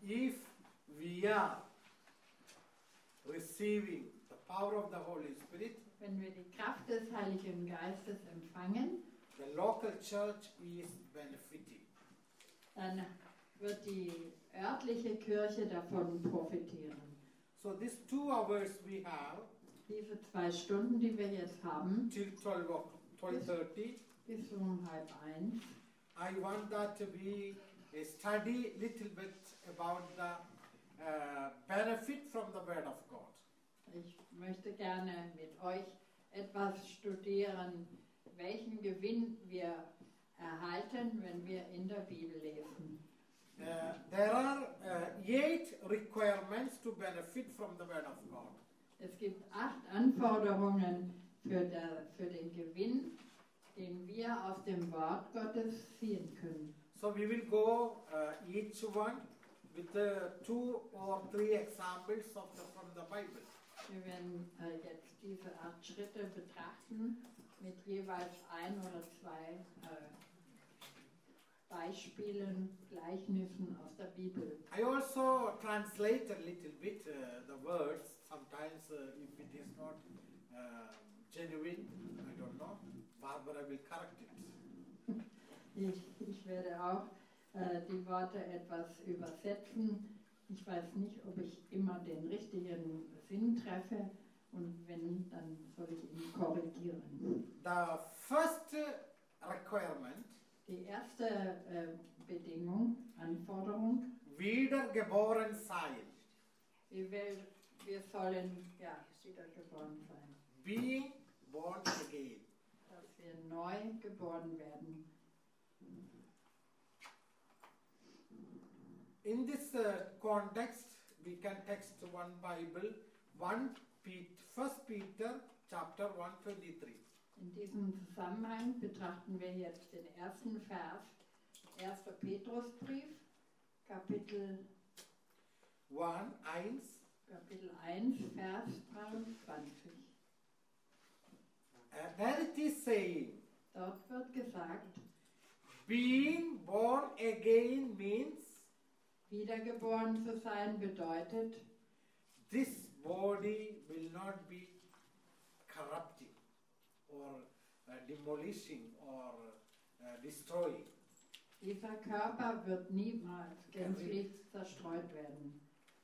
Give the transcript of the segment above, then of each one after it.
if we are receiving the power of the Holy Spirit, Wenn wir die Kraft des Heiligen Geistes empfangen, the local church is benefiting. dann wird die örtliche Kirche davon profitieren. So these 2 hours we have Diese 2 Stunden, die wir jetzt haben, till 12:30. bis um 12:30, I want that we study little bit about the benefit from the Word of God. ich möchte gerne mit euch etwas studieren, welchen Gewinn wir erhalten, wenn wir in der Bibel lesen. There are 8 requirements to benefit from the Word of God. Es gibt 8 Anforderungen für den Gewinn, den wir aus dem Wort Gottes ziehen können. So we will go each one with 2 or 3 examples from the Bible. Wir werden jetzt diese 8 Schritte betrachten mit jeweils 1 oder 2 Beispielen, Gleichnissen aus der Bibel. I also translate a little bit the words. Sometimes if it is not genuine, I don't know. Barbara will correct it. Ich werde auch die Worte etwas übersetzen. Ich weiß nicht, ob ich immer den richtigen Sinn treffe und wenn, dann soll ich ihn korrigieren. The first requirement, Die erste Bedingung, Anforderung, wiedergeboren sein. wir sollen wiedergeboren sein, Being born again. dass wir neu geboren werden. In this context, we can text one Bible, 1 Peter chapter 1:23. In diesem Zusammenhang betrachten wir jetzt den ersten Vers, 1. Petrusbrief, Kapitel 1, Kapitel 1, Vers 23. There it is saying, Dort wird gesagt, being born again means wiedergeboren zu sein bedeutet, this body will not be corrupting or demolishing or destroying. dieser Körper wird niemals gänzlich zerstreut werden.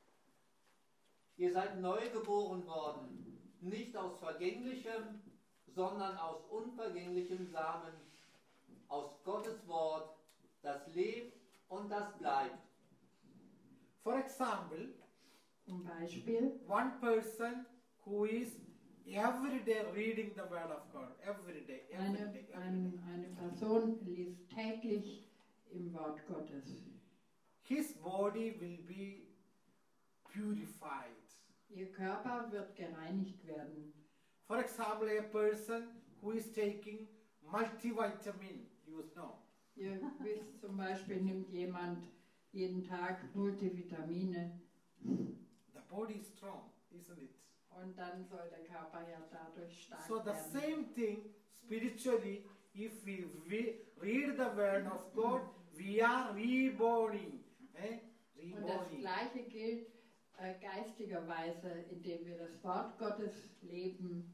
Ihr seid neu geboren worden, nicht aus vergänglichem, sondern aus unvergänglichem Samen, aus Gottes Wort, das lebt und das bleibt. For example, Zum Beispiel one person who is every day reading the Word of God, every day. eine Person liest täglich im Wort Gottes. His body will be purified. Ihr Körper wird gereinigt werden. For example, a person who is taking multivitamin, you know. Ihr wisst zum Beispiel, nimmt jemand jeden Tag Multivitamine The body is strong, isn't it? und dann soll der Körper ja dadurch stark So the werden. same thing spiritually, if we read the Word of God, we are reborning. Und das Gleiche gilt geistigerweise, indem wir das Wort Gottes lesen,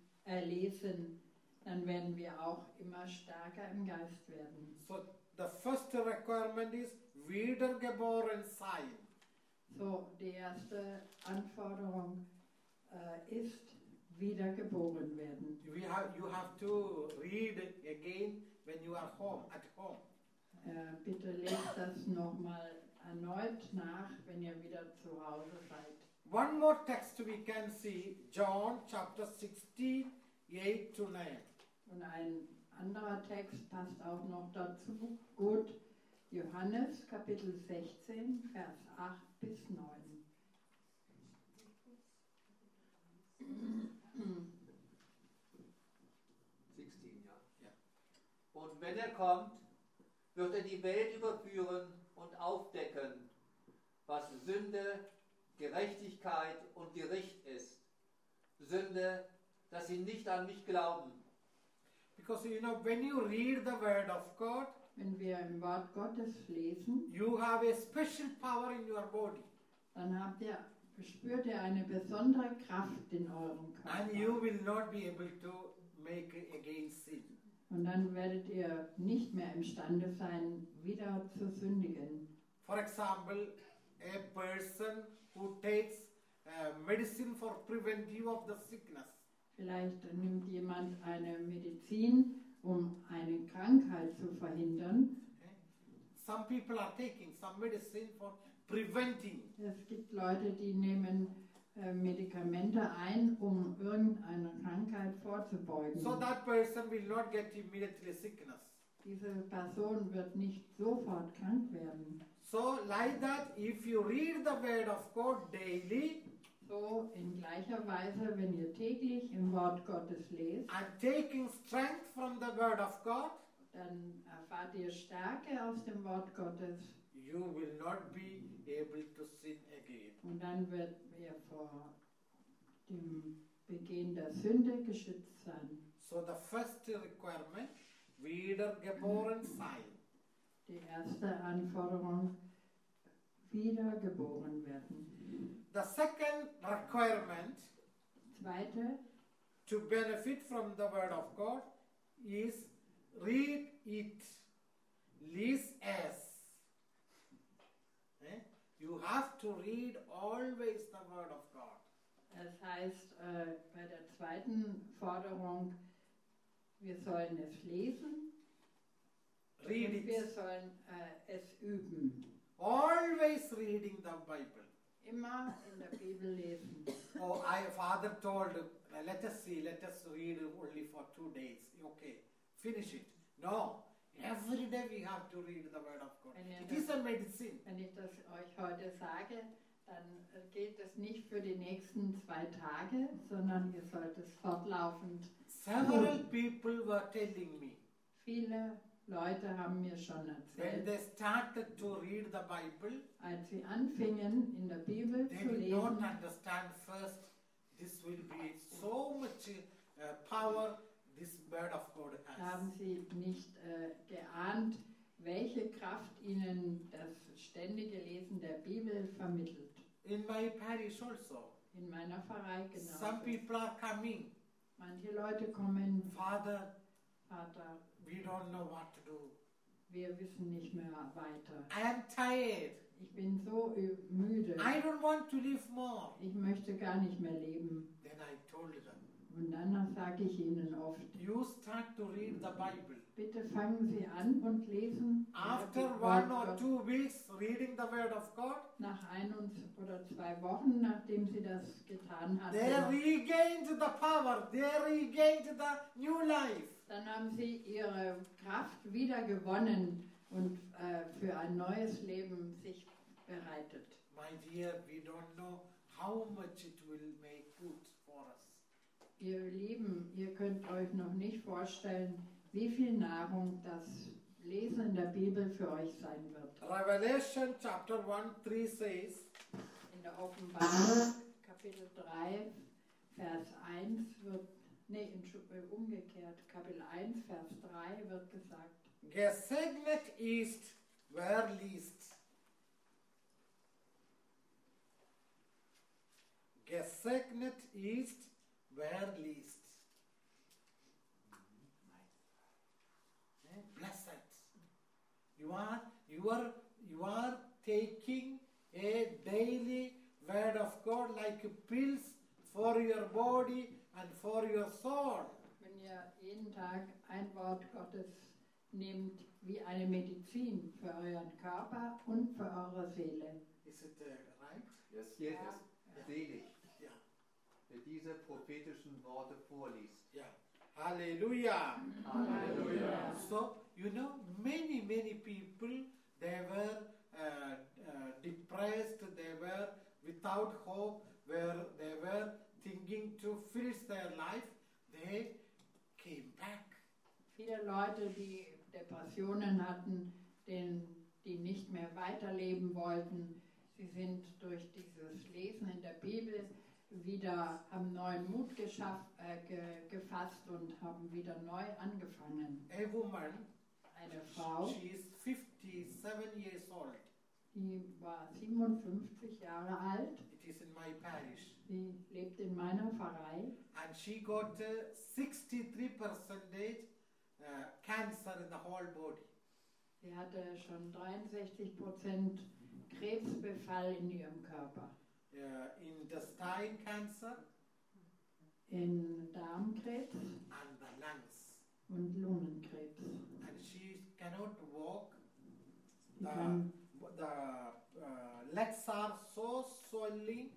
dann werden wir auch immer stärker im Geist werden. So the first requirement is wiedergeboren sein. So, die erste Anforderung ist wiedergeboren werden. You have to read again when you are at home. Bitte lest das nochmal erneut nach, wenn ihr wieder zu Hause seid. One more text we can see, John chapter 16, 8-9. Und ein anderer Text passt auch noch dazu. Gut, Johannes Kapitel 16, Vers 8 bis 9. Ja. Und wenn er kommt, wird er die Welt überführen und aufdecken, was Sünde, Gerechtigkeit und Gericht ist. Sünde, dass sie nicht an mich glauben. Because you know, when you read the Word of God, Wenn wir im Wort Gottes lesen, you have a special power in your body. dann spürt ihr eine besondere Kraft in eurem and you Körper. will not be able to make again sin. Und dann werdet ihr nicht mehr imstande sein, wieder zu sündigen. For example, a person who takes medicine for preventive of the sickness. Vielleicht nimmt jemand eine Medizin, um eine Krankheit zu verhindern. Okay? Some people are taking some medicine for preventing. Es gibt Leute, die nehmen Medikamente ein, um irgendeiner Krankheit vorzubeugen. So that person will not get immediately sickness. Diese Person wird nicht sofort krank werden. So like that, if you read the word of God daily So in gleicher Weise, wenn ihr täglich im Wort Gottes lest, and taking strength from the word of God, dann erfahrt ihr Stärke aus dem Wort Gottes you will not be able to sin again. und dann wird ihr vor dem Begehen der Sünde geschützt sein. So the first requirement, wiedergeboren sein. Die erste Anforderung, wiedergeboren werden. The second requirement Zweite, to benefit from the word of God is read it, list as. You have to read always the word of God. das heißt, bei der zweiten Forderung, wir sollen es lesen Read und wir it. sollen es üben. Always reading the Bible. Immer in der Bibel lesen. Oh, father told, let us read only for 2 days. Okay, finish it. No, every day we have to read the word of God. It is a medicine. Wenn ich das euch heute sage, dann gilt es nicht für die nächsten 2 Tage, sondern ihr sollt es fortlaufend. Several people were telling me, Viele Leute haben mir schon when erzählt, they started to read the Bible, als sie anfingen, in der Bibel they zu did not lesen, understand first, this will be so much power this word of God haben has. sie nicht geahnt, welche Kraft ihnen das ständige Lesen der Bibel vermittelt. In my parish also, In meiner Pfarrei some genauso. people are coming, Manche Leute kommen, Father, Vater, we don't know what to do. wir wissen nicht mehr weiter. I am tired. Ich bin so müde. I don't want to live more. Ich möchte gar nicht mehr leben. Then I told them, Und dann sage ich ihnen oft, you start to read the Bible. bitte fangen Sie an und lesen. After das 1 Wort or Gottes. 2 weeks reading the word of God, Nach 1 oder 2 Wochen, nachdem Sie das getan they hatten, regained the power. They regained the new life. dann haben Sie Ihre Kraft wieder gewonnen und für ein neues Leben sich bereitet. My dear, we don't know how much it will make good for us. Ihr Lieben, ihr könnt euch noch nicht vorstellen, wie viel Nahrung das Lesen in der Bibel für euch sein wird. Revelation chapter 1:3 says, In der Offenbarung, Kapitel 3, Vers 1 wird, umgekehrt, Kapitel 1, Vers 3 wird gesagt, Gesegnet ist, wer liest. Gesegnet ist, wer liest. Blessed. You are taking a daily word of God like pills for your body and for your soul. wenn ihr jeden Tag ein Wort Gottes nehmt wie eine Medizin für euren Körper und für eure Seele. Is it right? Yes, Ja. yes. Selig, Yeah. wer diese prophetischen Worte vorliest. Yeah. Hallelujah. Halleluja. So, you know, many people, they were depressed, they were without hope, where they were thinking to finish their life, they came back. Viele Leute, die Depressionen hatten, die nicht mehr weiterleben wollten, sie sind durch dieses Lesen in der Bibel wieder, haben neuen Mut gefasst und haben wieder neu angefangen. A woman, Eine Frau, she is 57 years old. Die war 57 Jahre alt. It is in my parish. Sie lebt in meiner Pfarrei. And she got 63% cancer in the whole body. Sie hatte schon 63% Krebsbefall in ihrem Körper. Intestine cancer In Darmkrebs and the lungs. und Lungenkrebs. And she cannot walk. Sie kann, Legs are so swelling.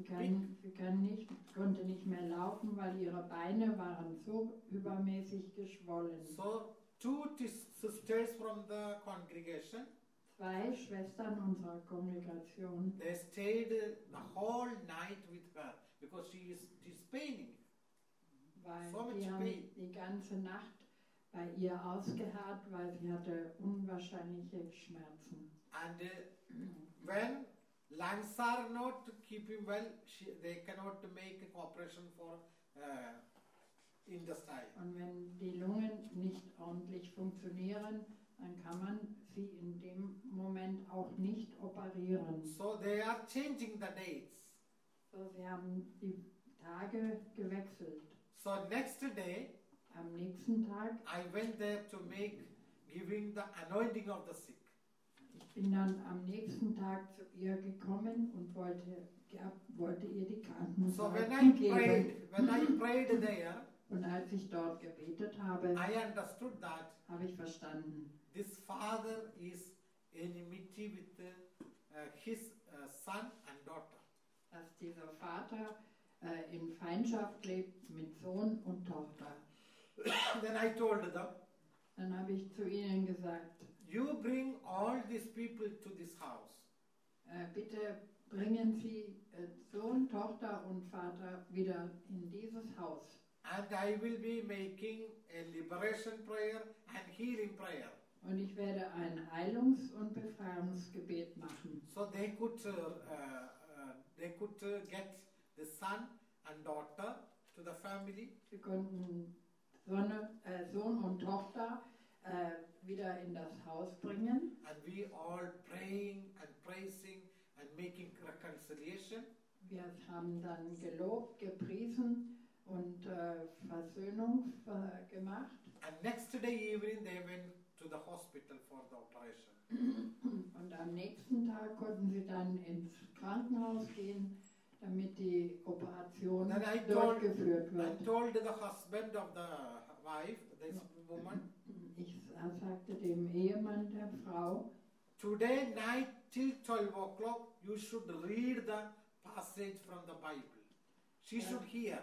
konnte nicht mehr laufen, weil ihre Beine waren so übermäßig geschwollen. So 2 sisters from the congregation, 2 Schwestern unserer Kongregation, they stayed the whole night with her because she's paining. weil So much die haben pain. die ganze Nacht bei ihr ausgeharrt, weil sie hatte unwahrscheinliche Schmerzen. And when lungs are not keeping well, they cannot make an operation for intestine. Und wenn die Lungen nicht ordentlich funktionieren, dann kann man sie in dem Moment auch nicht operieren. So they are changing the dates. So, sie haben die Tage gewechselt. So next day, Am nächsten Tag, I went there to giving the anointing of the sick. ich bin dann am nächsten Tag zu ihr gekommen und wollte ihr die So when Krankensalbung I geben. prayed there, Und als ich dort gebetet habe, I understood that habe ich verstanden, this father is enmity with his son and daughter. dass dieser Vater in Feindschaft lebt mit Sohn und Tochter. Then I told them, Dann habe ich zu ihnen gesagt, you bring all these people to this house. bitte bringen Sie Sohn, Tochter und Vater wieder in dieses Haus. And I will be making a liberation prayer and healing prayer. Und ich werde ein Heilungs- und Befreiungsgebet machen. So they could get the son and daughter to the family. Sie konnten Sohn und Tochter wieder in das Haus bringen. And we all praying and praising and making reconciliation. Wir haben dann gelobt, gepriesen und Versöhnung gemacht. And next day evening they went to the hospital for the operation. Und am nächsten Tag konnten sie dann ins Krankenhaus gehen, damit die Operation Then I durchgeführt wird. told the husband of the wife, this woman, Ich sagte dem Ehemann der Frau, today night till 12 o'clock you should read the passage from the Bible. She should hear.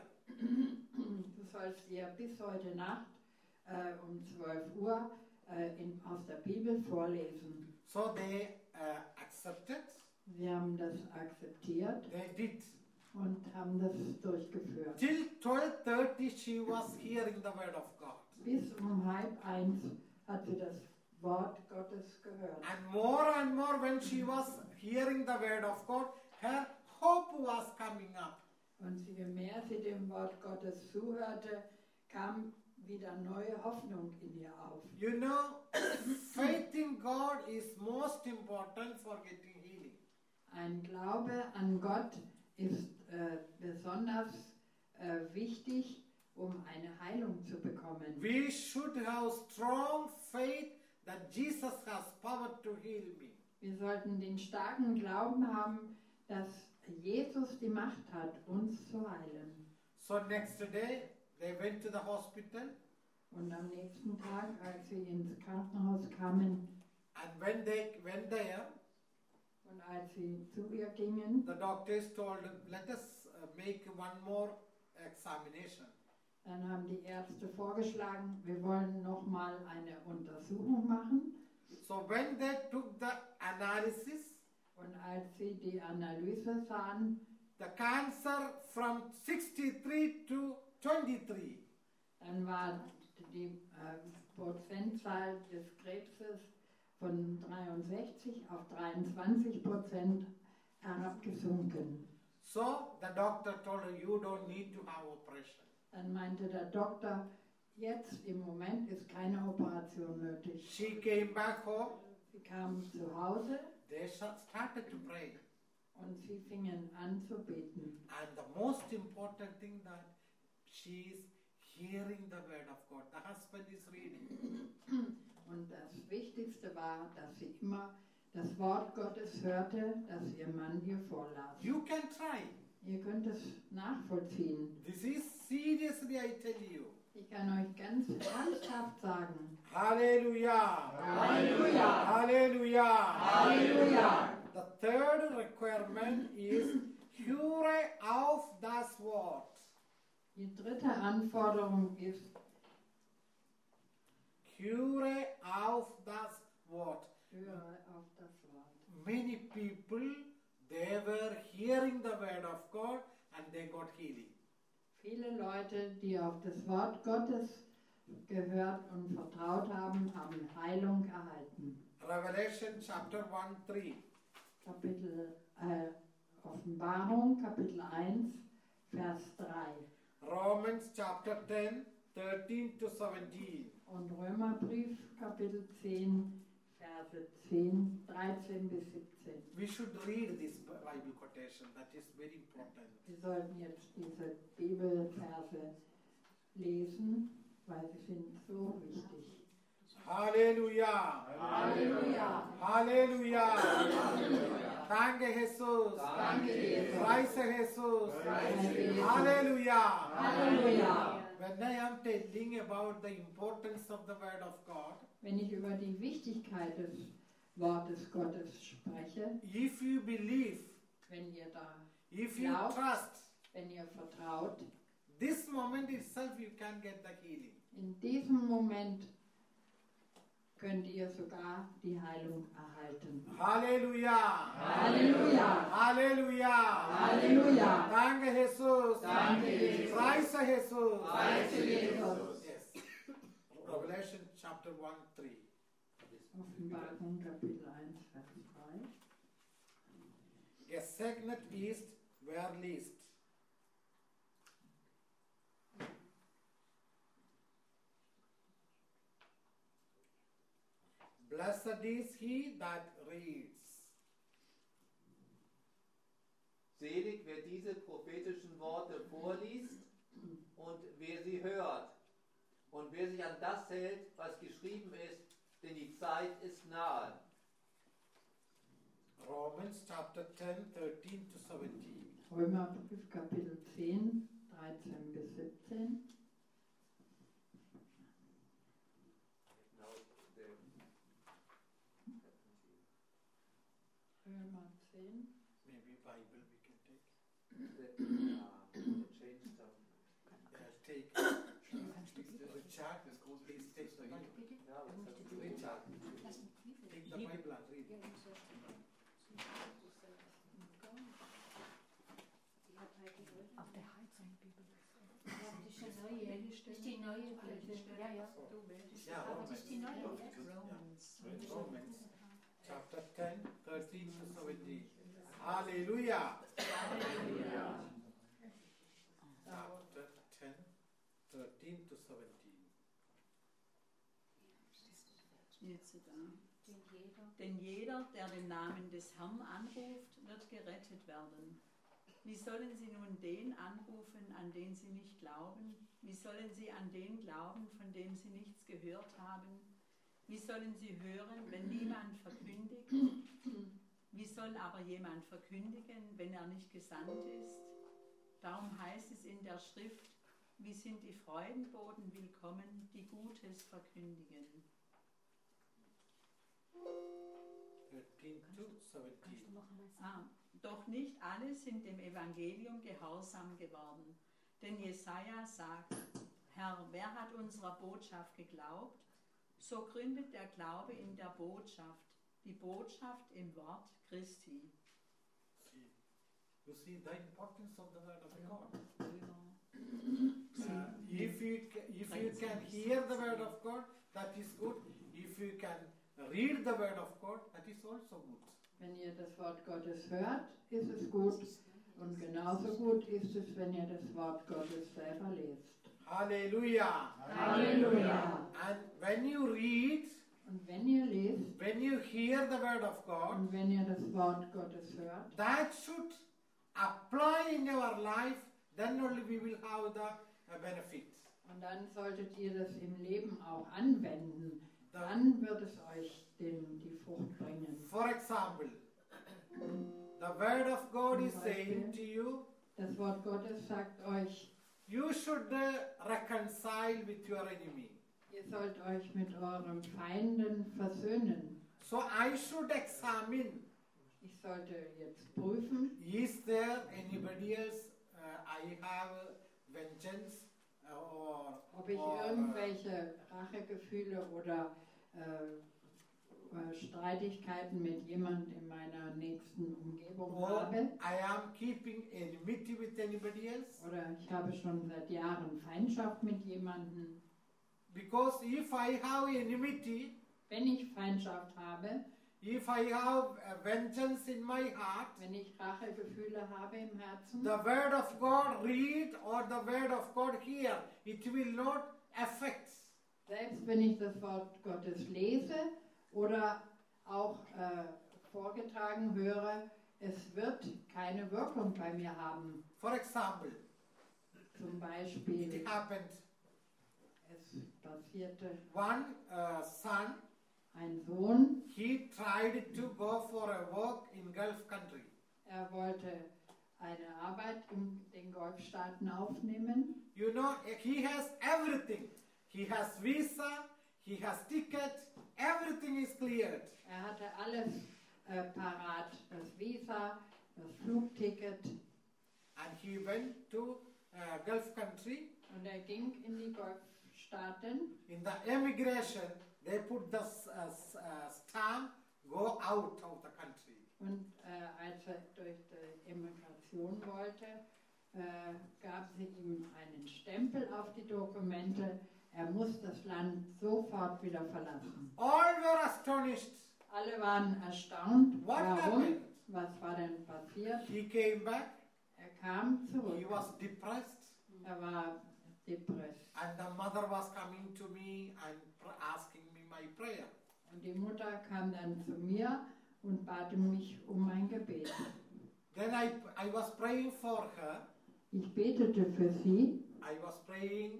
du sollst ihr bis heute Nacht um 12 Uhr aus der Bibel vorlesen. So they accepted. Sie haben das akzeptiert They did. und haben das durchgeführt. Till 12:30 she was hearing the word of God. Bis um 12:30 hat sie das Wort Gottes gehört. And more when she was hearing the word of God, her hope was coming up. Und je mehr sie dem Wort Gottes zuhörte, kam wieder neue Hoffnung in ihr auf. You know, faith in God is most important for getting healing. Ein Glaube an Gott ist besonders wichtig, um eine Heilung zu bekommen. We should have strong faith that Jesus has power to heal me. Wir sollten den starken Glauben haben, dass Jesus die Macht hat, uns zu heilen. So next day, they went to the hospital, Und am nächsten Tag, als sie ins Krankenhaus kamen and when they went there, und als sie zu ihr gingen, the doctors told them, let us make one more examination. dann haben die Ärzte vorgeschlagen, wir wollen nochmal eine Untersuchung machen. So when they took the analysis, Und als sie die Analyse sahen, the cancer from 63 to 23. dann war die Prozentzahl des Krebses von 63 auf 23% herabgesunken. So the doctor told her, you don't need to have operation. Dann meinte der Doktor, jetzt im Moment ist keine Operation nötig. She came back home. Sie kam zu Hause, they started to pray. Und sie fingen an zu beten. And the most important thing that she is hearing the word of God. The husband is reading. Und das Wichtigste war, dass sie immer das Wort Gottes hörte, das ihr Mann hier vorlas. You can try. Ihr könnt es nachvollziehen. This is seriously, I tell you. Ich kann euch ganz ernsthaft sagen. Hallelujah. Halleluja! Hallelujah. Halleluja! The third requirement is höre auf das Wort. Die dritte Anforderung ist, Höre auf das Wort. höre auf das Wort. Many people, they were hearing the word of God and they got healing. Viele Leute, die auf das Wort Gottes gehört und vertraut haben, haben Heilung erhalten. Revelation chapter 1:3. Offenbarung, Kapitel 1, Vers 3. Romans chapter 10, 13 to 17. Und Römerbrief, Kapitel 10, Verse 10, 13 bis 17. We should read this Bible quotation. That is very important. Wir sollten jetzt diese Bibelverse lesen, weil sie sind so wichtig. Hallelujah. Halleluja! Hallelujah. Danke, Jesus. Danke, Jesus. Preise, Jesus. Preise, Jesus. Hallelujah. Halleluja! When I am telling about the importance of the word of God, Wenn ich über die Wichtigkeit des Wortes Gottes spreche, if you believe, wenn ihr da, if you Glaubt. trust, wenn ihr vertraut, this moment itself you can get the healing. in diesem Moment könnt ihr sogar die Heilung erhalten. Hallelujah. Halleluja! Hallelujah. Halleluja! Danke, Jesus. Danke, Jesus. Preise, Jesus. Preise Jesus. Yes. Revelation chapter 1, 3. Offenbarung Kapitel 1, Vers 3. Gesegnet ist, wer liest. Blessed is he that reads. Selig, wer diese prophetischen Worte vorliest und wer sie hört und wer sich an das hält, was geschrieben ist, denn die Zeit ist nahe. Romans chapter 10, 13 to 17. Römerbrief Kapitel 10, 13 bis 17. Römer 10. Maybe Bible we can take. Change some. Take. Richard, please take the Bible. Richard, take the Bible and read. Auf der Heilsam-Bibel. Das ist die neue Bibel. Ja, ja. Ja, Aber das ist die neue. Romans. Romans chapter 10, 13 to 17. Hallelujah. Halleluja. Chapter 10, 13 to 17. Jetzt da. Den jeder. Denn jeder, der den Namen des Herrn anruft, wird gerettet werden. Wie sollen sie nun den anrufen, an den sie nicht glauben? Wie sollen sie an den glauben, von dem sie nichts gehört haben? Wie sollen sie hören, wenn niemand verkündigt? Wie soll aber jemand verkündigen, wenn er nicht gesandt ist? Darum heißt es in der Schrift, wie sind die Freudenboten willkommen, die Gutes verkündigen. 13 to 17. Doch nicht alle sind dem Evangelium gehorsam geworden. Denn Jesaja sagt, Herr, wer hat unserer Botschaft geglaubt? So gründet der Glaube in der Botschaft, die Botschaft im Wort Christi. You see the importance of the word of God. Ja. If you can hear the word of God, that is good. If you can read the word of God, that is also good. Wenn ihr das Wort Gottes hört, ist es gut. Und genauso gut ist es, wenn ihr das Wort Gottes selber lest. Hallelujah. Halleluja! And when you read, Und wenn ihr lest when you hear the word of God, und wenn ihr das Wort Gottes hört, that should apply in your life, then only we will have the benefit. und dann solltet ihr das im Leben auch anwenden, dann wird es euch die Frucht bringen. For example, the word of God is saying to you, Das Wort Gottes sagt euch, you should reconcile with your enemy. ihr sollt euch mit euren Feinden versöhnen. So I should examine, Ich sollte jetzt prüfen, is there anybody else I have vengeance ob ich irgendwelche Rachegefühle oder Streitigkeiten mit jemand in meiner nächsten Umgebung or habe. I am keeping enmity with anybody else. Oder ich habe schon seit Jahren Feindschaft mit jemandem. Because if I have enmity, Wenn ich Feindschaft habe, if I have vengeance in my heart, wenn ich Rachegefühle habe im Herzen, the word of God read or the word of God hear, it will not affect. selbst wenn ich das Wort Gottes lese oder auch vorgetragen höre, es wird keine Wirkung bei mir haben. For example, Zum Beispiel, it happened. es passierte, One son, ein Sohn, he tried to go for a work in Gulf country. er wollte eine Arbeit in den Golfstaaten aufnehmen. You know, he has everything. He has visa, he has ticket, everything is cleared. Er hatte alles parat, das Visa, das Flugticket, And he went to Gulf country. und er ging in die Golfstaaten. In the immigration, they put the stamp, go out of the country. Und als er durch die Immigration wollte, gab sie ihm einen Stempel auf die Dokumente. Er muss das Land sofort wieder verlassen. All were astonished. Alle waren erstaunt. What Warum? happened? Was war denn passiert? He came back. Er kam He zurück. was depressed. Er war depressiv. And the mother was coming to me and asking me my prayer. Und die Mutter kam dann zu mir und bat mich um mein Gebet. Then I was praying for her. Ich betete für sie. I was praying.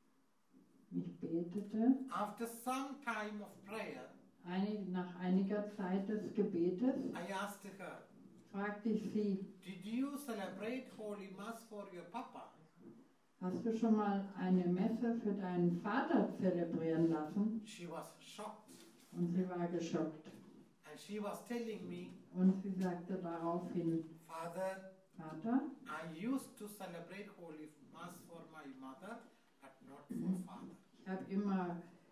Ich betete. After some time of prayer, Nach einiger Zeit des Gebetes I asked her, fragte ich sie, did you celebrate Holy Mass for your Papa? hast du schon mal eine Messe für deinen Vater zelebrieren lassen? She was shocked. Und sie war geschockt. And she was telling me, Und sie sagte daraufhin, Father, Vater, I used to celebrate Holy Mass for my mother, but not for father. ich habe immer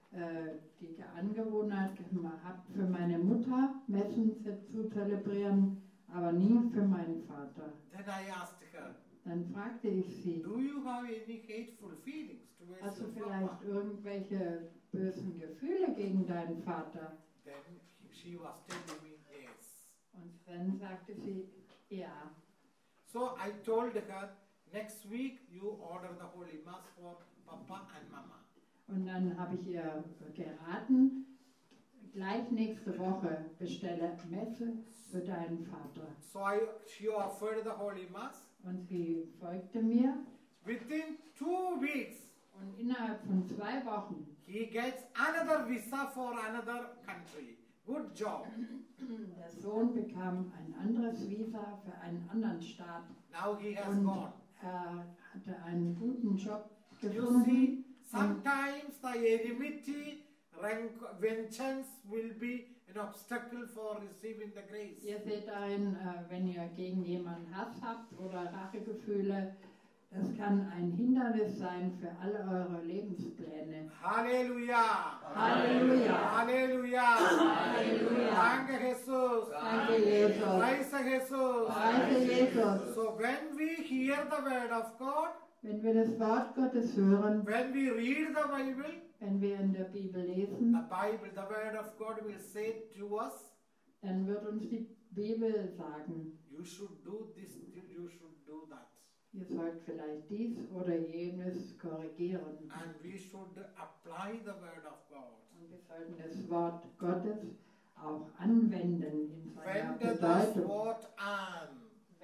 die Angewohnheit gehabt, für meine Mutter Messen zu zelebrieren, aber nie für meinen Vater. Then I asked her, Dann fragte ich sie, do you have any hateful feelings towards hast du your vielleicht Papa? irgendwelche bösen Gefühle gegen deinen Vater? Then she was telling me yes. Und dann sagte sie, ja. So I told her, next week you order the Holy Mass for Papa and Mama. Und dann habe ich ihr geraten, gleich nächste Woche bestelle Messe für deinen Vater. So she offered the Holy Mass. Und sie folgte mir Within 2 weeks, und innerhalb von 2 Wochen, he gets another visa for another country. Good job. der Sohn bekam ein anderes Visa für einen anderen Staat Now he has und gone. er hatte einen guten Job You gefunden. see, sometimes the enmity, vengeance will be an obstacle for receiving the grace. Ihr seht darin, wenn ihr gegen jemanden Hass habt oder Rachegefühle, das kann ein Hindernis sein für alle eure Lebenspläne. Hallelujah. Halleluja! Hallelujah. Halleluja! Danke, Jesus. Danke, Jesus! Preise Jesus. Preise Jesus! So when we hear the word of God, Wenn wir das Wort Gottes hören, when we read the Bible, wenn wir in der Bibel the lesen, Bible, the word of God will say to us, dann wird uns die Bibel sagen, you should do this, you should do that. ihr sollt vielleicht dies oder jenes korrigieren. And we should apply the word of God. Und wir sollten das Wort Gottes auch anwenden in seiner Wende das Bedeutung. Wort an.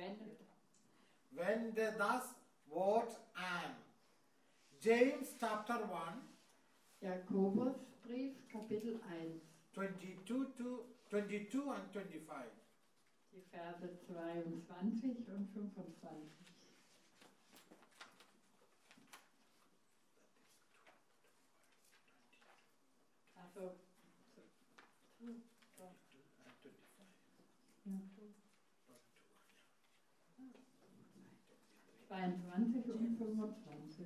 Wende das Wort an. James chapter 1, Jakobusbrief, Kapitel 1, 22 and 25. die Verse 22 und 25. Also, ja, 22 und 25.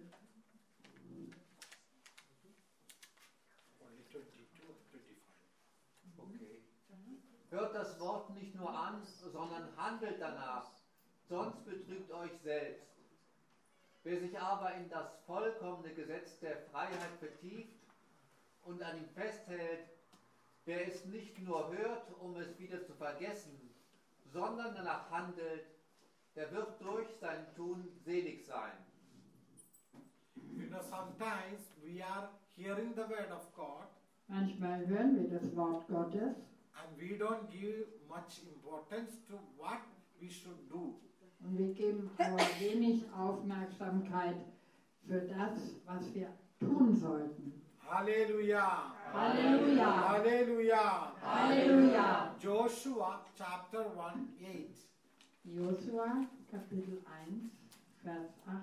Only 22 and 25. Okay. Hört das Wort nicht nur an, sondern handelt danach, sonst betrügt euch selbst. Wer sich aber in das vollkommene Gesetz der Freiheit vertieft und an ihm festhält, wer es nicht nur hört, um es wieder zu vergessen, sondern danach handelt, der wird durch sein Tun selig sein. You know, sometimes we are hearing the word of God Manchmal hören wir das Wort Gottes and we don't give much importance to what we should do. und wir geben aber wenig Aufmerksamkeit für das, was wir tun sollten. Hallelujah. Halleluja! Hallelujah. Halleluja! Joshua chapter 1, 8. Josua, Kapitel 1, Vers 8.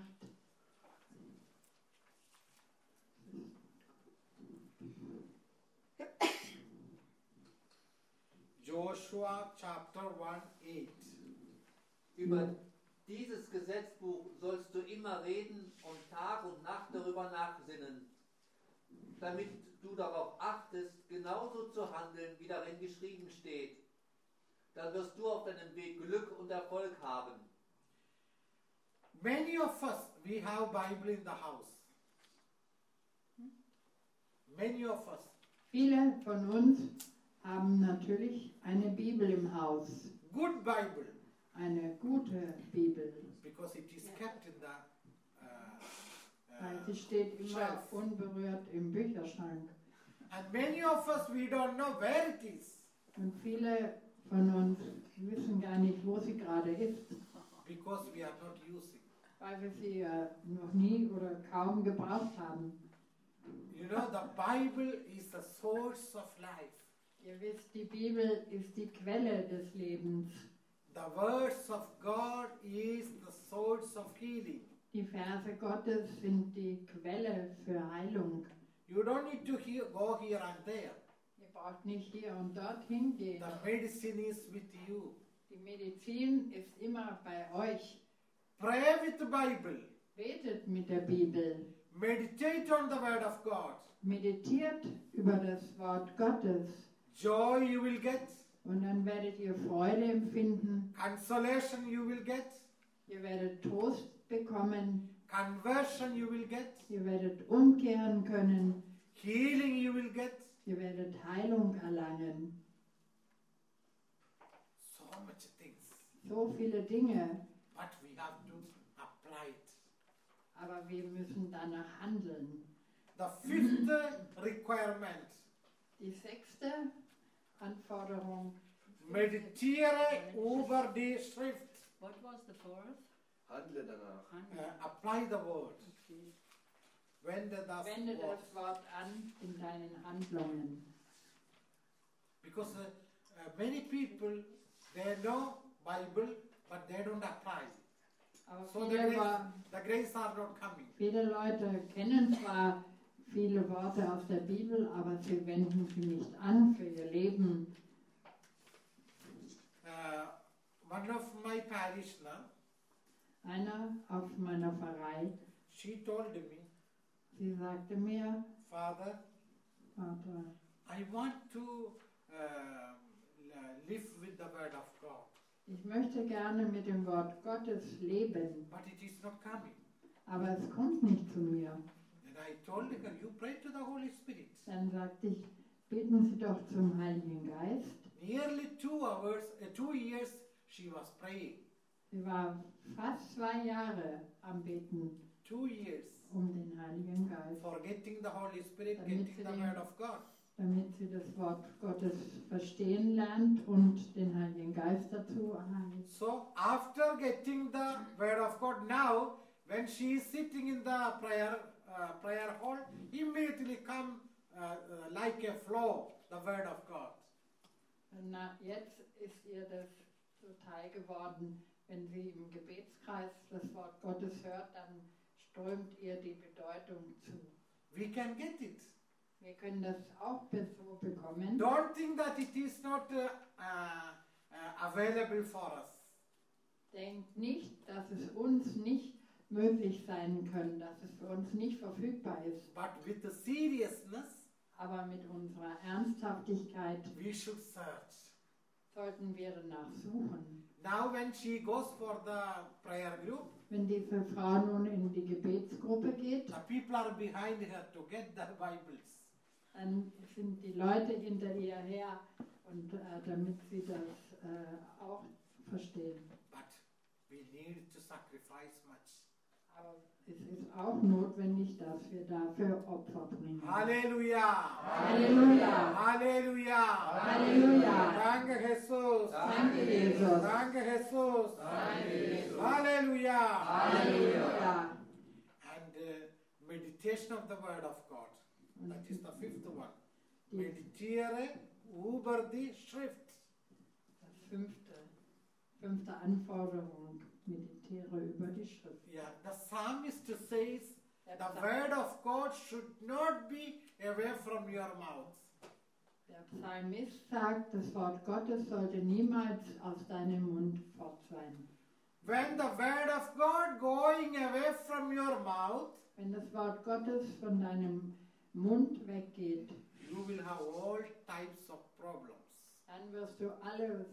Joshua chapter 1, 8. Über dieses Gesetzbuch sollst du immer reden und Tag und Nacht darüber nachsinnen, damit du darauf achtest, genauso zu handeln, wie darin geschrieben steht. Dann wirst du auf deinem Weg Glück und Erfolg haben. Many of us, we have Bible in the house. Many of us. Viele von uns haben natürlich eine Bibel im Haus, Good Bible. eine gute Bibel, Because it is kept in the weil sie steht immer shelf. unberührt im Bücherschrank. And many of us, we don't know where it is. Und viele von uns wissen gar nicht, wo sie gerade ist, Because we are not using. weil wir sie noch nie oder kaum gebraucht haben. You know, the Bible is the source of life. Ihr wisst, die Bibel ist die Quelle des Lebens. The words of God is the source of healing. Die Verse Gottes sind die Quelle für Heilung. You don't need to go here and there. Ihr braucht nicht hier und dort hingehen. The medicine is with you. Die Medizin ist immer bei euch. Pray with the Bible. Betet mit der Bibel. Meditate on the word of God. Meditiert über das Wort Gottes. Joy you will get. Und dann werdet ihr Freude empfinden. Consolation you will get. Ihr werdet Trost bekommen. Conversion you will get. Ihr werdet umkehren können. Healing you will get. Ihr werdet Heilung erlangen. So much things. So viele Dinge. But we have to apply it. Aber wir müssen danach handeln. The fifth requirement. Die 6. Anforderung. Meditiere über die Schrift. What was the fourth? Handle danach. Apply the word. Okay. Wende das Wende Wort. das Wort an in deinen Handlungen. Because many people, they know Bible, but they don't apply. Aber So the viele, grace are not coming. viele Leute kennen zwar viele Worte aus der Bibel, aber sie wenden sie nicht an für ihr Leben. One of my parishioner, Einer auf meiner Pfarrei, she told me, sie sagte mir, Father, Vater, I want to live with the word of God, ich möchte gerne mit dem Wort Gottes leben, but it is not coming. aber es kommt nicht zu mir. Then I told her, you pray to the Holy Spirit. Dann sagte ich, beten Sie doch zum Heiligen Geist. Nearly 2 years, she was praying. Sie war fast 2 Jahre am Beten 2 years. den Heiligen Geist, For getting the Holy Spirit, Damit getting sie the den- Word of God. damit sie das Wort Gottes verstehen lernt und den Heiligen Geist dazu erhält. So after getting the Word of God, now when she is sitting in the prayer hall, immediately come like a flow, the Word of God. Jetzt ist ihr das zuteil geworden, wenn sie im Gebetskreis das Wort Gottes hört, dann strömt ihr die Bedeutung zu. We can get it. Wir können das auch so bekommen. Don't think that it is not available for us. Denkt nicht, dass es uns nicht möglich sein kann, dass es für uns nicht verfügbar ist. But with the seriousness, Aber mit unserer Ernsthaftigkeit we should search. sollten wir danach suchen. Now when she goes for the prayer group, Wenn diese Frau nun in die Gebetsgruppe geht, the people are behind her to get the Bibles. dann sind die Leute hinter ihr her, und damit sie das auch verstehen. But we need to sacrifice much. Aber es ist auch notwendig, dass wir dafür Opfer bringen. Halleluja! Halleluja! Halleluja! Halleluja! Danke Jesus! Danke, Jesus! Danke Jesus! Halleluja! Halleluja! And meditation of the Word of God. That is the fifth one. Meditiere über die Schrift. Das fünfte Anforderung, meditiere über die Schrift. Yeah, the psalmist says the Word of God should not be away from your mouth. Der Psalmist sagt, das Wort Gottes sollte niemals aus deinem Mund fort sein. When the Word of God going away from your mouth, Wenn das Wort Gottes von deinem Mund weggeht, you will have all types of problems. dann wirst du alle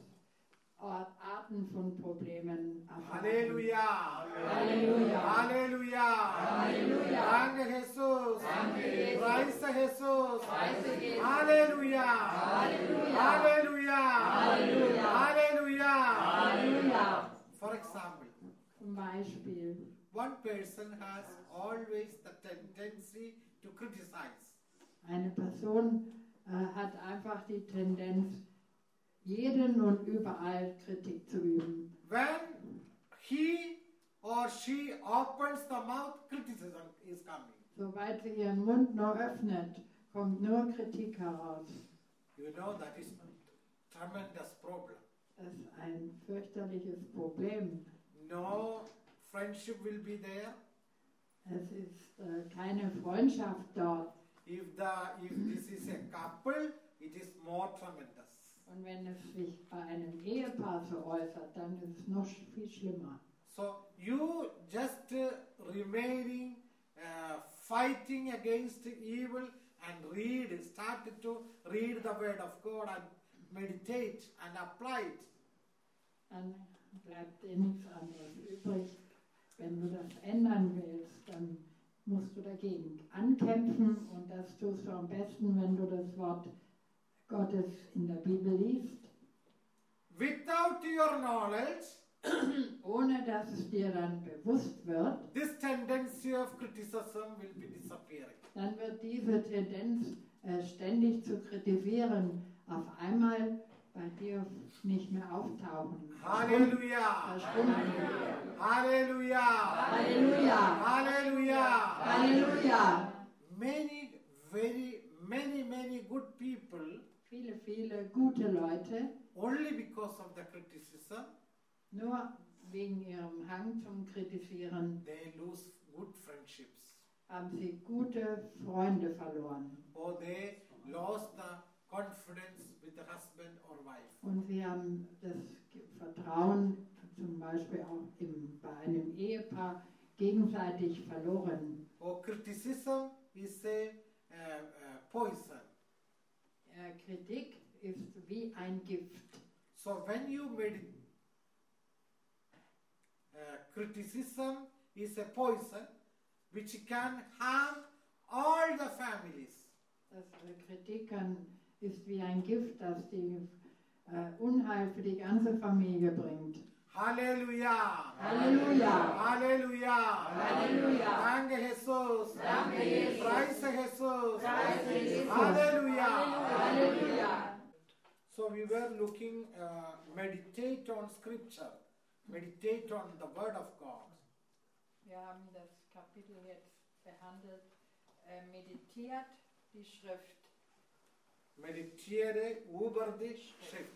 Arten von Problemen erfahren. Halleluja! Halleluja! Halleluja! Halleluja! Danke Jesus! Danke, Jesus. Preise Jesus! Preise Jesus. Halleluja! Halleluja! Halleluja! Halleluja! Halleluja! Halleluja! For example, Zum Beispiel, one person has always the tendency to criticize. eine Person hat einfach die Tendenz, jeden und überall Kritik zu üben. When he or she opens the mouth, criticism is coming. Sobald sie ihren Mund nur öffnet, kommt nur Kritik heraus. You know that is a tremendous problem. Das ist ein fürchterliches Problem. No friendship will be there. Es ist keine Freundschaft dort. If this is a couple, it is more tremendous. Und wenn es sich bei einem Ehepaar so äußert, dann ist es noch viel schlimmer. So you just remaining fighting against evil and started to read the Word of God and meditate and apply it. Dann bleibt dir nichts anderes übrig. Wenn du das ändern willst, dann musst du dagegen ankämpfen, und das tust du am besten, wenn du das Wort Gottes in der Bibel liest, Without your knowledge, ohne dass es dir dann bewusst wird. this tendency of criticism will be disappearing. Dann wird diese Tendenz, ständig zu kritisieren, auf einmal bei dir nicht mehr auftauchen. Hallelujah! Verschwunden. Hallelujah! Halleluja! Hallelujah! Halleluja! Many good people, Viele gute Leute, only because of the criticism, nur wegen ihrem Hang zum Kritisieren, they lose good friendships. haben sie gute Freunde verloren. Or they lost the confidence with the husband or wife. Und sie haben das Vertrauen zum Beispiel auch bei einem Ehepaar gegenseitig verloren. Or criticism is a poison. Kritik ist wie ein Gift. So when you criticism is a poison which can harm all the families. Kritik ist wie ein Gift, das die Unheil für die ganze Familie bringt. Hallelujah. Halleluja. Hallelujah. Halleluja. Danke, Jesus. Danke, Jesus. Preise Jesus. Preise Jesus. Hallelujah. Halleluja. So we were looking, meditate on scripture. Meditate on the word of God. Wir haben das Kapitel jetzt behandelt, meditiert die Schrift. Meditere über die Schrift.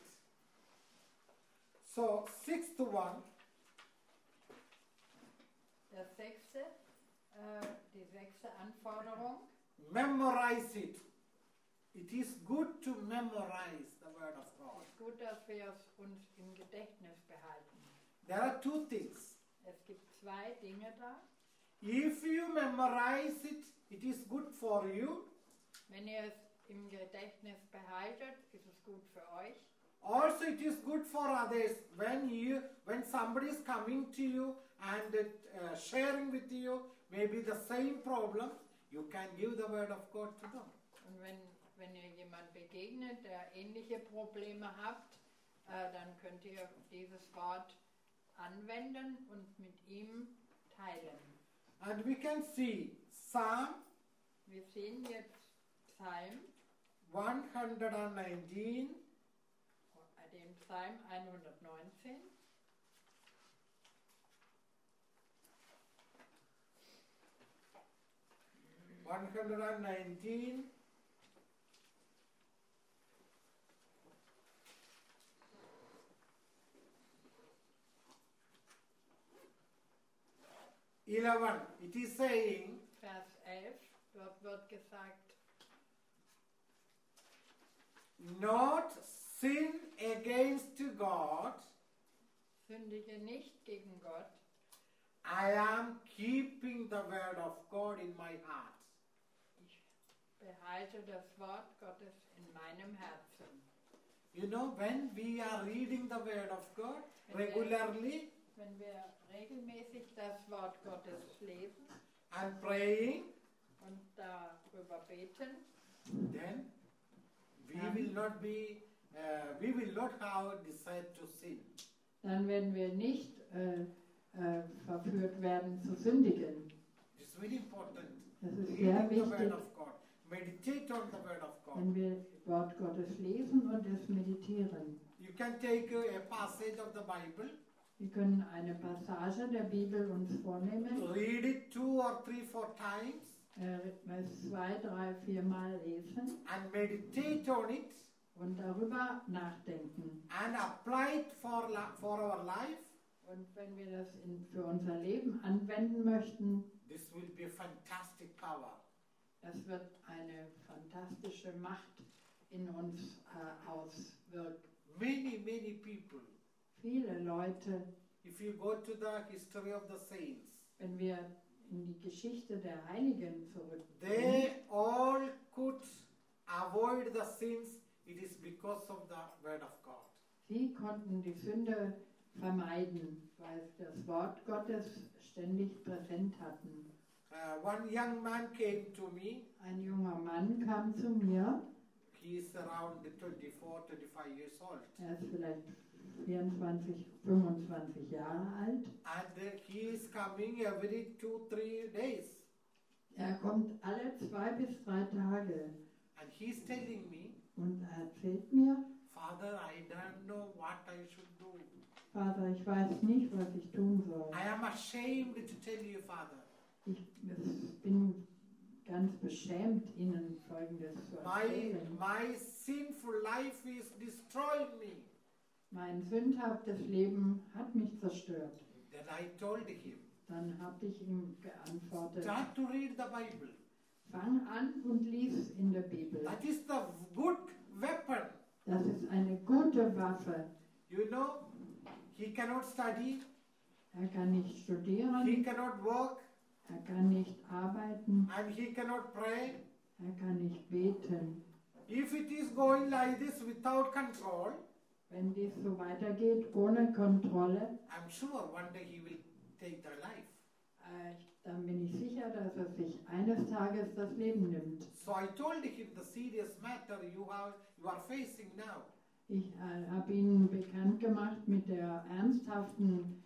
So, sixth one, Die sechste Anforderung, memorize it. It is good to memorize the word of God. es ist gut, dass wir es uns im Gedächtnis behalten. There are two things. Es gibt zwei Dinge da. If you memorize it, it is good for you. Wenn ihr es im Gedächtnis behaltet, ist es gut für euch. Also, it is good for others when somebody is coming to you and sharing with you maybe the same problem, you can give the word of God to them. Und wenn ihr jemand begegnet, der ähnliche Probleme habt, dann könnt ihr dieses Wort anwenden und mit ihm teilen. And we can see Psalm Wir sehen jetzt Psalm, 119, den Psalm 119. It is saying, Vers 11, dort wird gesagt, not sin against God, sündige nicht gegen Gott, I am keeping the word of God in my heart. ich behalte das Wort Gottes in meinem Herzen. You know, when we are reading the word of God regularly Wenn wir regelmäßig das Wort Gottes lesen and praying, und darüber beten, then we will not have desire to sin. dann werden wir nicht verführt werden zu sündigen. It's very important. Das ist sehr Reading the word wichtig, of God. Meditate on the word of God. wenn wir Wort Gottes lesen und es meditieren. You can take a passage of the Bible, Wir können eine Passage der Bibel uns vornehmen, read it 2 or 3, 4 times, es 2, 3, 4 Mal lesen and meditate on it und darüber nachdenken. and apply it for our life. Und wenn wir das für unser Leben anwenden möchten, This will be a fantastic power. das wird eine fantastische Macht in uns auswirken. Many people, Viele Leute, if you go to the history of the saints, wenn wir in die Geschichte der Heiligen zurückgehen, they all could avoid the sins. It is because of the word of God. sie konnten die Sünde vermeiden, weil sie das Wort Gottes ständig präsent hatten. One young man came to me. Ein junger Mann kam zu mir, He is around 24, 25 years old. er ist vielleicht 24, 25 Jahre alt. And he is coming every 2, 3 days. Er kommt alle 2 bis 3 Tage And he is telling me, und er erzählt mir, Father, I don't know what I should do. Vater, ich weiß nicht, was ich tun soll. I am ashamed to tell you, Father. Ich bin ganz beschämt, Ihnen Folgendes zu erzählen. My sinful life is destroying me. Mein sündhaftes Leben hat mich zerstört. Then I told him, Dann habe ich ihm geantwortet, start to read the Bible. fang an und lies in der Bibel. That is the good weapon. Das ist eine gute Waffe. You know, he cannot study, Er kann nicht he studieren, cannot work, er kann nicht arbeiten, and he cannot pray. er kann nicht beten. If it is going like this without control, Wenn dies so weitergeht, ohne Kontrolle, I'm sure one day he will take their life. dann bin ich sicher, dass er sich eines Tages das Leben nimmt. So I told him the serious matter you are facing now. Ich habe Ihnen bekannt gemacht mit der ernsthaften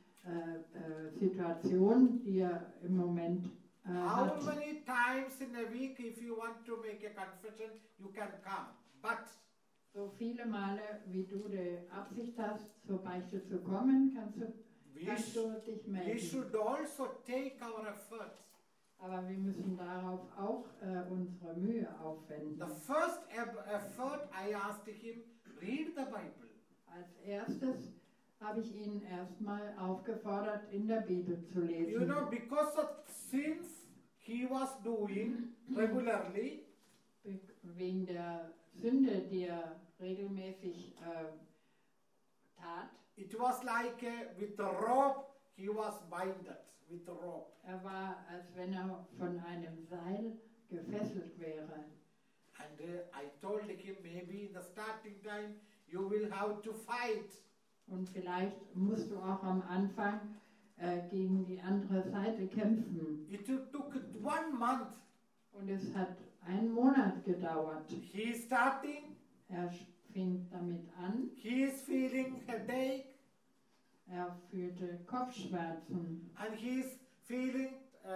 Situation, die er im Moment How hat. many times in a week, if you want to make a confession, you can come. But So viele Male, wie du die Absicht hast, zur Beichte zu kommen, kannst du dich we melden. should also take our efforts. Aber wir müssen darauf auch unsere Mühe aufwenden. The first effort I asked him, read the Bible. Als erstes habe ich ihn erstmal aufgefordert, in der Bibel zu lesen. You know, because of sins he was doing regularly, Wegen der Sünde, die er regelmäßig tat. it was like with the rope he was binded with the rope. Er war, als wenn er von einem Seil gefesselt wäre. And I told him, maybe in the starting time you will have to fight. Und vielleicht musst du auch am Anfang gegen die andere Seite kämpfen. It took 1 month. Und es hat einen Monat gedauert. He is starting, Er fing damit an. he is feeling headache, Er fühlte Kopfschmerzen. and he is feeling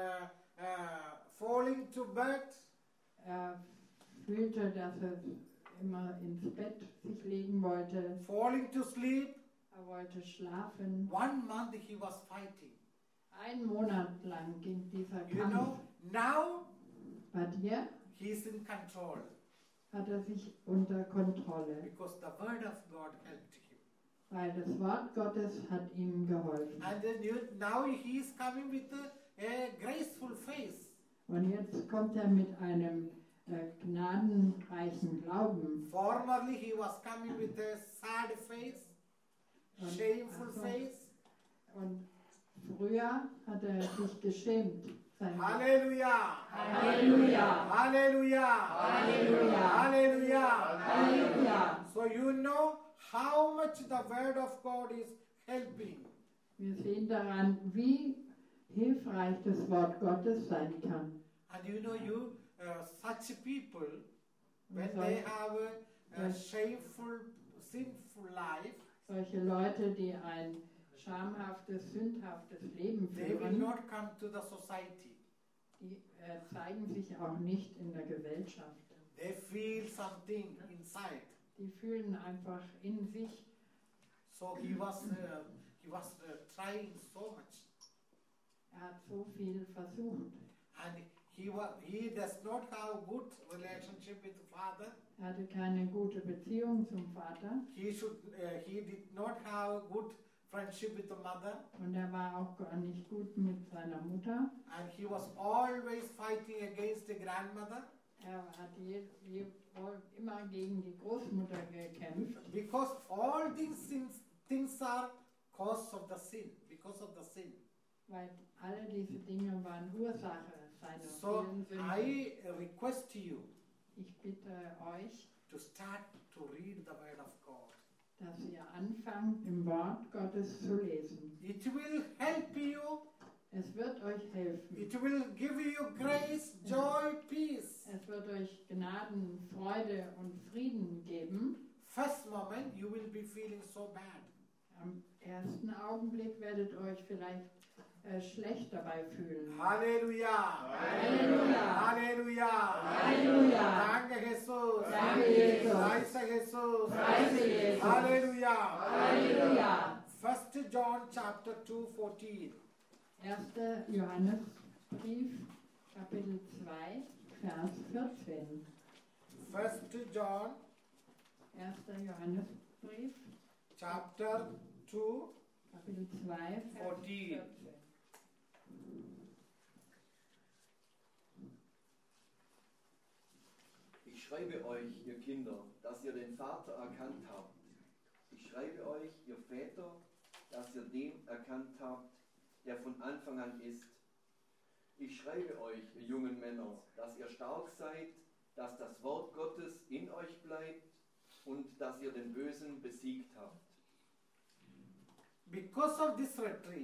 falling to bed. Er fühlte, dass er immer ins Bett sich legen wollte. Falling to sleep. Er wollte schlafen. 1 month he was fighting. Ein Monat lang ging dieser You Kampf. know, now But hier he is in control hat er sich unter Kontrolle, because the word of God helped him. weil das Wort Gottes hat ihm geholfen. And then now he is coming with a graceful face. Und jetzt kommt er mit einem gnadenreichen Glauben. Formerly he was coming with a sad face, shameful Also, face. Und früher hat er sich geschämt. Hallelujah! Halleluja! Hallelujah! Halleluja! Hallelujah! Halleluja! So you know how much the word of God is helping. Wir sehen daran, wie hilfreich das Wort Gottes sein kann. And you know, such people, when Und they have a shameful, sinful life, solche Leute, die ein schamhaftes, sündhaftes Leben they will führen, not come to the society. die zeigen sich auch nicht in der Gesellschaft. They feel something inside. Die fühlen einfach in sich. So he was trying so much, Er hat so viel versucht. and he does not have good relationship with father. Er hatte keine gute Beziehung zum Vater He did not have good friendship with the mother, und er war auch gar nicht gut mit seiner Mutter. and he was always fighting against the grandmother Er hat immer gegen die Großmutter gekämpft, because all these things are cause of the sin, because of the sin. weil alle diese Dinge waren Ursache seiner So vielen Sünden. I request you Ich bitte euch, to start to read the word of God. dass ihr anfangt, im Wort Gottes zu lesen. It will help you. Es wird euch helfen. It will give you grace, joy, peace. Es wird euch Gnaden, Freude und Frieden geben. First moment you will be feeling so bad. Am ersten Augenblick werdet euch vielleicht schlecht dabei fühlen. Halleluja! Halleluja! Halleluja! Halleluja! Danke Jesus! Danke, Jesus. Preise Jesus! Preise Jesus. Halleluja! Halleluja! 1 John chapter 2, 14. 1. Johannesbrief, Kapitel 2, Vers 14. 1 John 1. Johannesbrief, chapter 2, Kapitel 2, Vers 14. 14. Ich schreibe euch, ihr Kinder, dass ihr den Vater erkannt habt. Ich schreibe euch, ihr Väter, dass ihr den erkannt habt, der von Anfang an ist. Ich schreibe euch, ihr jungen Männer, dass ihr stark seid, dass das Wort Gottes in euch bleibt und dass ihr den Bösen besiegt habt. Because of this retreat,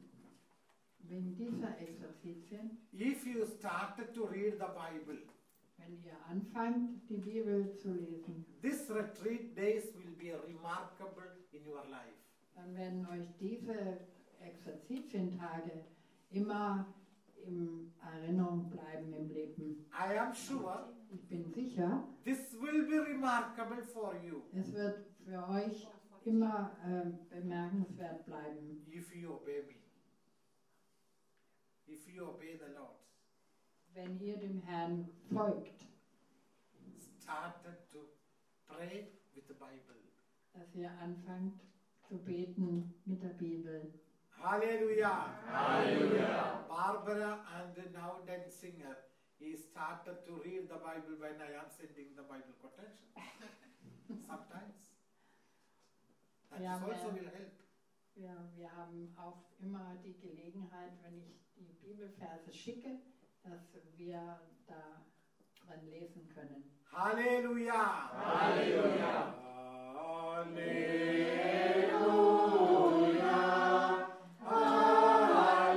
Wegen dieser Exerzitien, if you started to read the Bible, wenn ihr anfangt, die Bibel zu lesen, this retreat days will be remarkable in your life. dann werden euch diese Exerzitientage immer in Erinnerung bleiben im Leben. I am sure Ich bin sicher, this will be remarkable for you es wird für euch immer bemerkenswert bleiben, if you obey me. If you obey the Lord. wenn ihr dem Herrn folgt, Started to pray with the Bible. dass ihr anfangt zu beten mit der Bibel. Hallelujah. Hallelujah. Barbara and now then singer, he started to read the Bible when I am sending the Bible quotation. Sometimes. That Yeah, is also man. will help. Wir haben auch immer die Gelegenheit, wenn ich die Bibelverse schicke, dass wir da dran lesen können. Hallelujah. Hallelujah. Hallelujah.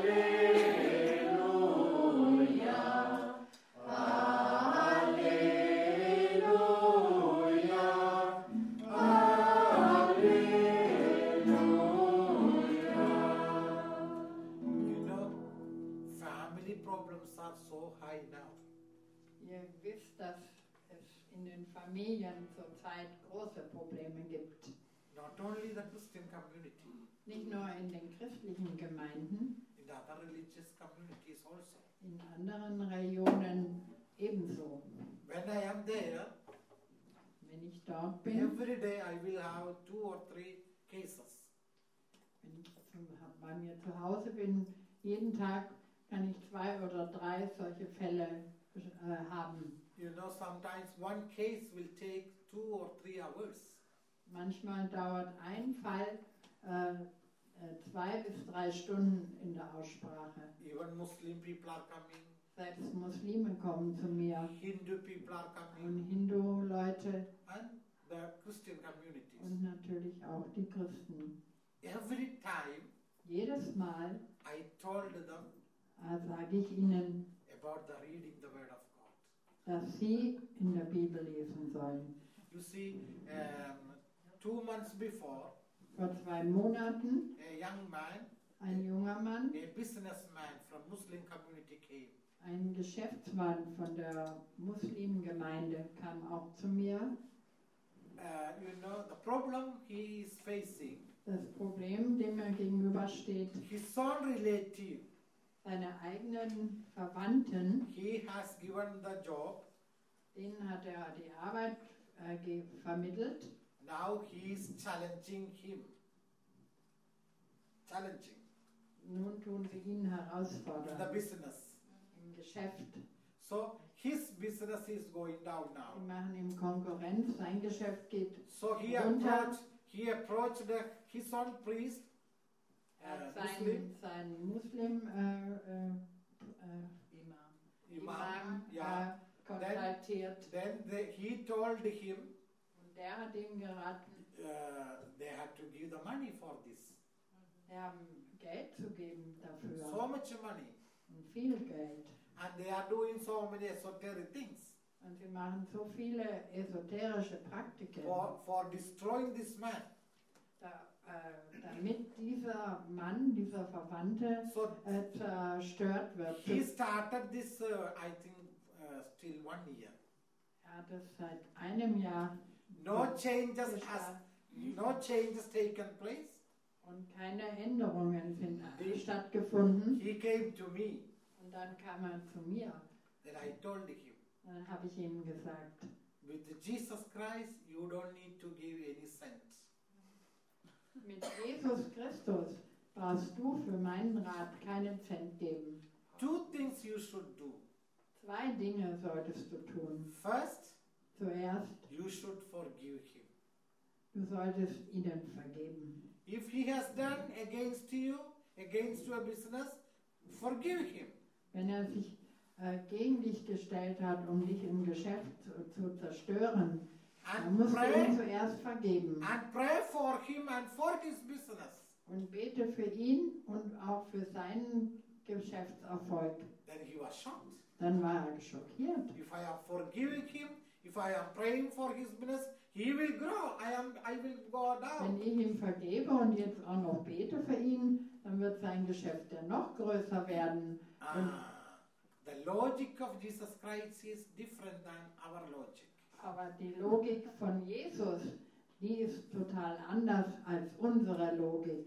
You know, family problems are so high now. Ihr wisst, dass es in den Familien zurzeit große Probleme gibt. Not only the Christian community, Nicht nur in den christlichen Gemeinden, in the other religious communities also. in anderen Regionen ebenso. When I am there, Wenn ich dort bin, every day I will have 2 or 3 cases. wenn ich bei mir zu Hause bin, jeden Tag kann ich 2 oder 3 solche Fälle haben. You know, sometimes one case will take 2 or 3 hours. Manchmal dauert ein Fall 2 bis 3 Stunden in der Aussprache. Even Muslim people are coming, Selbst Muslime kommen zu mir Hindu people are und coming, Hindu-Leute and the Christian communities. und natürlich auch die Christen. Every time Jedes Mal I told them sage ich ihnen, about the reading the Word of God. dass sie in der Bibel lesen sollen. You see, 2 months before, Vor 2 Monaten a young man, ein junger Mann, a businessman from Muslim community came. ein Geschäftsmann von der Muslimgemeinde kam auch zu mir. You know, the problem he is facing, Das Problem, dem er gegenübersteht, his own relative, seine eigenen Verwandten, he has given the job. denen hat er die Arbeit vermittelt. Now he is challenging him. Challenging Nun tun sie ihn in the herausfordern business. im Geschäft. So his business is going down Sie now. machen ihm Konkurrenz, sein Geschäft geht. So he Runter. approached his own priest, Er hat Muslim, seinen Muslim Imam. Imam Yeah. kontaktiert Then he told him und der hat ihm geraten, they had to give the money for this. sie haben Geld zu geben dafür So much money. und viel Geld. And they are doing so many esoteric things Und sie machen so viele esoterische Praktiken, for destroying this man. damit dieser Mann, dieser Verwandte So zerstört wird. he started this, I think, still 1 year. Er hat es seit einem Jahr No changes gestartet no changes taken place. und keine Änderungen sind stattgefunden. He came to me. Und dann kam er zu mir. Then I told him, Dann habe ich ihm gesagt, with Jesus Christ, you don't need to give any cent. mit Jesus Christus brauchst du für meinen Rat keinen Cent geben. 2 things you should do. 2 Dinge solltest du tun. First, Zuerst, you should forgive him. du solltest ihnen vergeben. If he has done against you, against your business, forgive him. Wenn er sich gegen dich gestellt hat, um dich im Geschäft zu zerstören, dann And musst du ihm pray, zuerst vergeben. and pray for him and for his business. Und bete für ihn und auch für sein Geschäftserfolg. Then he was shocked. Dann war er schockiert. If I am forgiving him, if I am praying for his business, he will grow. I will go Wenn down. ich ihm vergebe und jetzt auch noch bete für ihn, dann wird sein Geschäft ja noch größer werden. The logic of Jesus Christ is different than our logic. Aber die Logik von Jesus, die ist total anders als unsere Logik.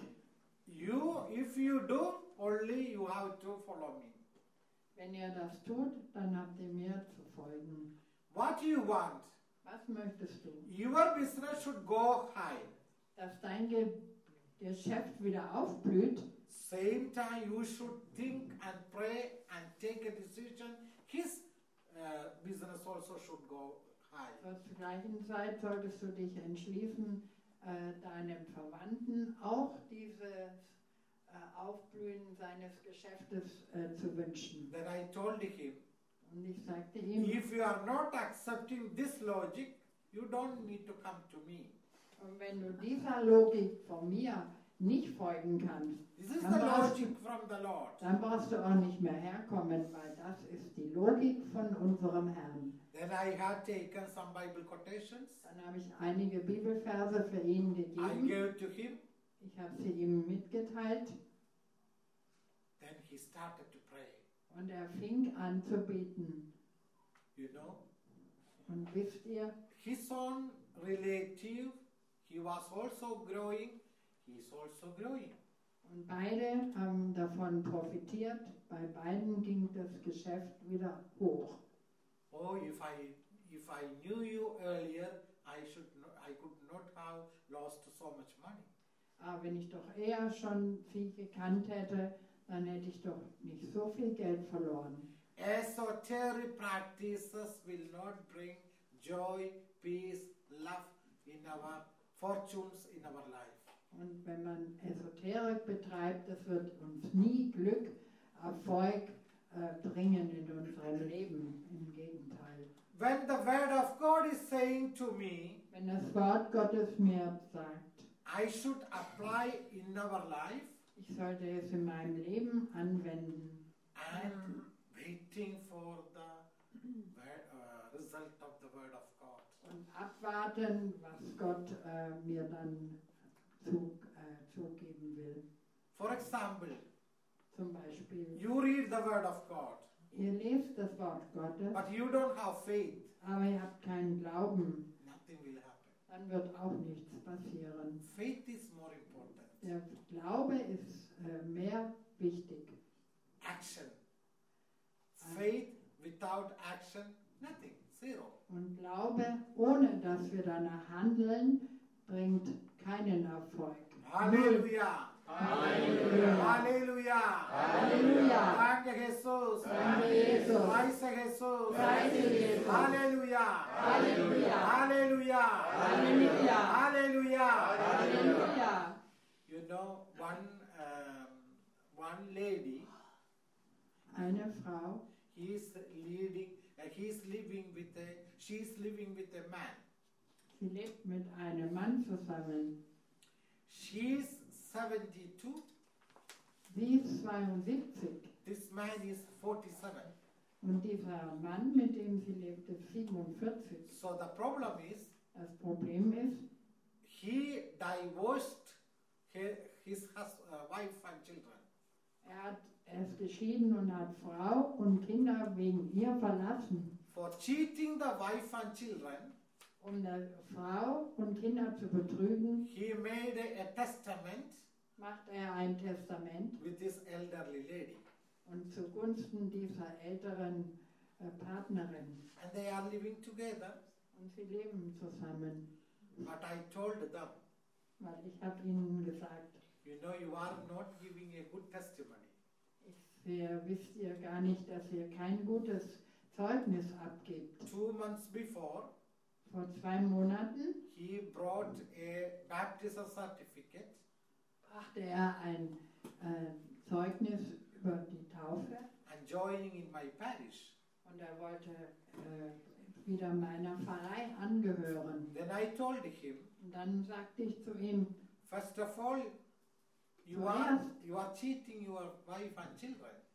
If you do, only you have to follow me. Wenn ihr das tut, dann habt ihr mir zu folgen. What you want? Was möchtest du? Your business should go high. Dass dein Geschäft wieder aufblüht, Same time you should think and pray and take a decision. His business also should go high. zur gleichen Zeit solltest du dich entschließen, deinem Verwandten auch dieses Aufblühen seines Geschäftes zu wünschen. Then I told him, Und ich sagte ihm, if you are not accepting this logic, you don't need to come to me. und wenn du dieser Logik von mir nicht folgen kannst, This is dann the brauchst, logic from the Lord. dann brauchst du auch nicht mehr herkommen, weil das ist die Logik von unserem Herrn. Then I had taken some Bible quotations. Dann habe ich einige Bibelverse für ihn I gegeben. gave to him. Ich habe sie ihm mitgeteilt Then he started to pray. und er fing an zu beten. You know, Und wisst ihr, his own relative, he was also growing. He is also growing. und beide haben davon profitiert. Bei beiden ging das Geschäft wieder hoch. Oh, if I knew you earlier, I could not have lost so much money. Aber wenn ich doch eher schon sie gekannt hätte, dann hätte ich doch nicht so viel Geld verloren. Esoteric practices will not bring joy, peace, love in our fortunes in our life. Und wenn man Esoterik betreibt, das wird uns nie Glück, Erfolg bringen in unserem Leben. Im Gegenteil. When the word of God is saying to me, Wenn das Wort Gottes mir sagt, I should apply in our life, ich sollte es in meinem Leben anwenden, I'm waiting for the result of the word of God. und abwarten, was Gott mir dann zugeben will. For example, Zum Beispiel, you read the word of God, ihr lest das Wort Gottes, but you don't have faith, aber ihr habt keinen Glauben, nothing will happen. dann wird auch nichts passieren. Faith is more important. Der Glaube ist mehr wichtig. Action. Faith without action, nothing, zero. Und Glaube, ohne dass wir danach handeln, bringt keinen Erfolg. Hallelujah. Halleluja. Hallelujah. Halleluja. Danke Jesus. Danke, Jesus. Preise Jesus. Preise Jesus. Halleluja. Halleluja. Hallelujah. Halleluja. Hallelujah. Halleluja. You know, one lady, Eine Frau, she's living with a man. sie lebt mit einem Mann zusammen. She's 72. Sie ist 72 This man is 47. und dieser Mann, mit dem sie lebt, ist 47. So the problem is, Das Problem ist, he divorced his wife and children. er ist geschieden und hat Frau und Kinder wegen ihr verlassen. For cheating the wife and children, Um die Frau und Kinder zu betrügen, he made a testament macht er ein Testament with this elderly lady. und zugunsten dieser älteren Partnerin. And they are living together. Und sie leben zusammen. But I told them, Weil ich habe ihnen gesagt, you know, you are not giving a good testimony. wisst ihr gar nicht, dass ihr kein gutes Zeugnis abgibt. 2 months before, Vor 2 Monaten he brought a baptism certificate brachte er ein Zeugnis über die Taufe and joining in my parish. und er wollte wieder meiner Pfarrei angehören. Then I told him, Und dann sagte ich zu ihm, first of all, you Zuerst. are cheating your wife and children.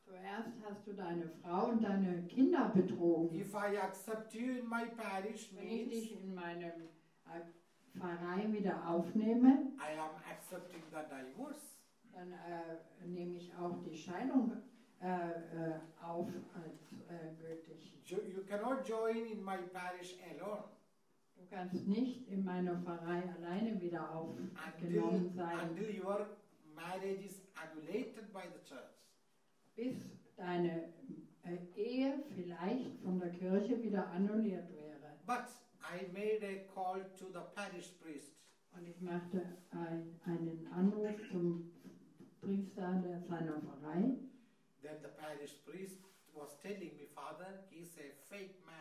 Zuerst hast du deine Frau und deine Kinder betrogen. If I accept you in my parish Wenn ich means dich in meinem Pfarrei wieder aufnehme, I am accepting the divorce. dann nehme ich auch die Scheidung auf als gültig. You cannot join in my parish alone Du kannst nicht in meiner Pfarrei alleine wieder aufgenommen sein, until your marriage is annullated by the church. bis deine Ehe vielleicht von der Kirche wieder annulliert wäre. But I made a call to the parish priest. Und ich machte einen Anruf zum Priester seiner Pfarrei. Then the parish priest was telling me, Father, he's a fake man.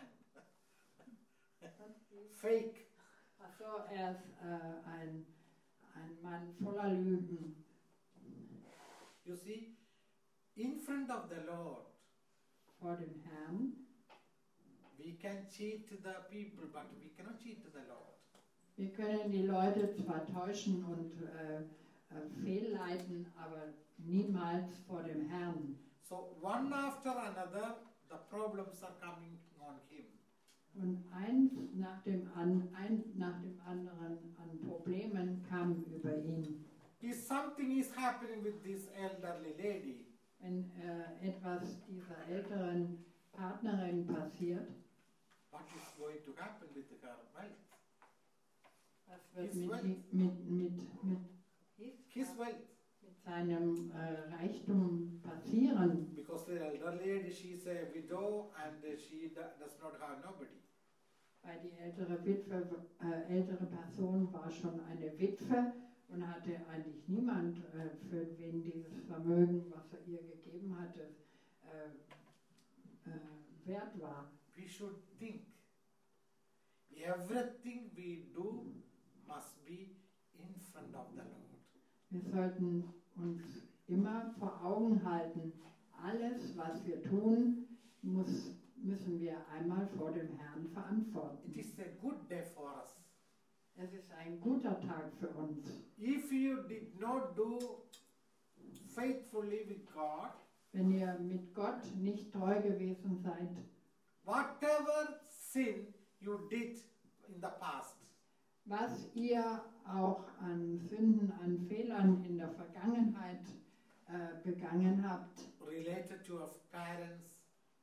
Fake. Achso, er ist ein Mann voller Lügen. You see, in front of the Lord, Vor dem Herrn. we can cheat the people, but we cannot cheat the Lord. Wir können die Leute zwar täuschen und fehlleiten, aber niemals vor dem Herrn. So one after another, the problems are coming on him. Und eins nach dem anderen an Problemen kamen über ihn. If something is happening with this elderly lady, Wenn etwas dieser älteren Partnerin passiert, what is going to happen with her wealth? was wird His wealth. His wealth. mit seinem Reichtum passieren? Because the elder lady, she is a widow and she does not have nobody. Weil die ältere Person war schon eine Witwe und hatte eigentlich niemand, für wen dieses Vermögen, was er ihr gegeben hatte, wert war. We should think everything we do must be in front of the Lord. Wir sollten uns immer vor Augen halten, alles, was wir tun, müssen wir einmal vor dem Herrn verantworten. It is a good day for us. Es ist ein guter Tag für uns. If you did not do faithfully with God, Wenn ihr mit Gott nicht treu gewesen seid, whatever sin you did in the past, was ihr auch an Sünden, an Fehlern in der Vergangenheit begangen habt, related to your parents,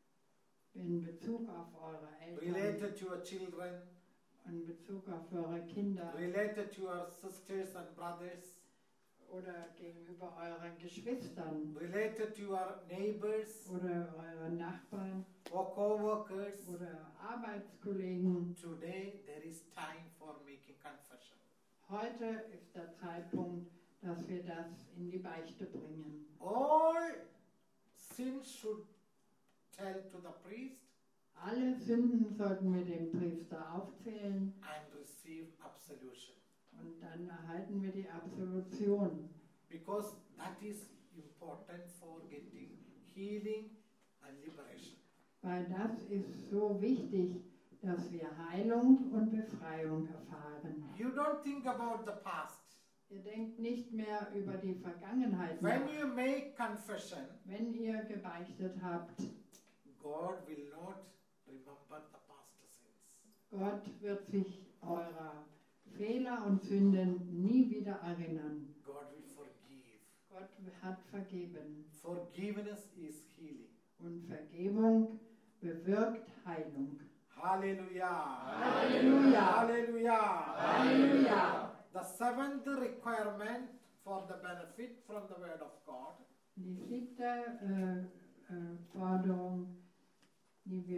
in Bezug auf eure Eltern, related to your children, in Bezug auf eure Kinder related to your sisters and brothers, oder gegenüber euren Geschwistern related to your neighbors oder euren Nachbarn or co-workers, oder Arbeitskollegen. today there is time for making confession. Heute ist der Zeitpunkt, dass wir das in die Beichte bringen. All sins should tell to the priest Alle Sünden sollten wir dem Priester aufzählen and receive absolution, und dann erhalten wir die Absolution. because that is important for getting healing and liberation. Weil das ist so wichtig, dass wir Heilung und Befreiung erfahren. You don't think about the past. Ihr denkt nicht mehr über die Vergangenheit When nach. you make confession, Wenn ihr gebeichtet habt, God will not remember the past sins. Gott wird sich eurer Fehler und Sünden nie wieder erinnern. God will forgive. Gott hat vergeben. Forgiveness is healing. Und Vergebung bewirkt Heilung. Hallelujah. Halleluja. Hallelujah. Halleluja. The seventh requirement for the benefit from the word of God Die siebte Forderung, die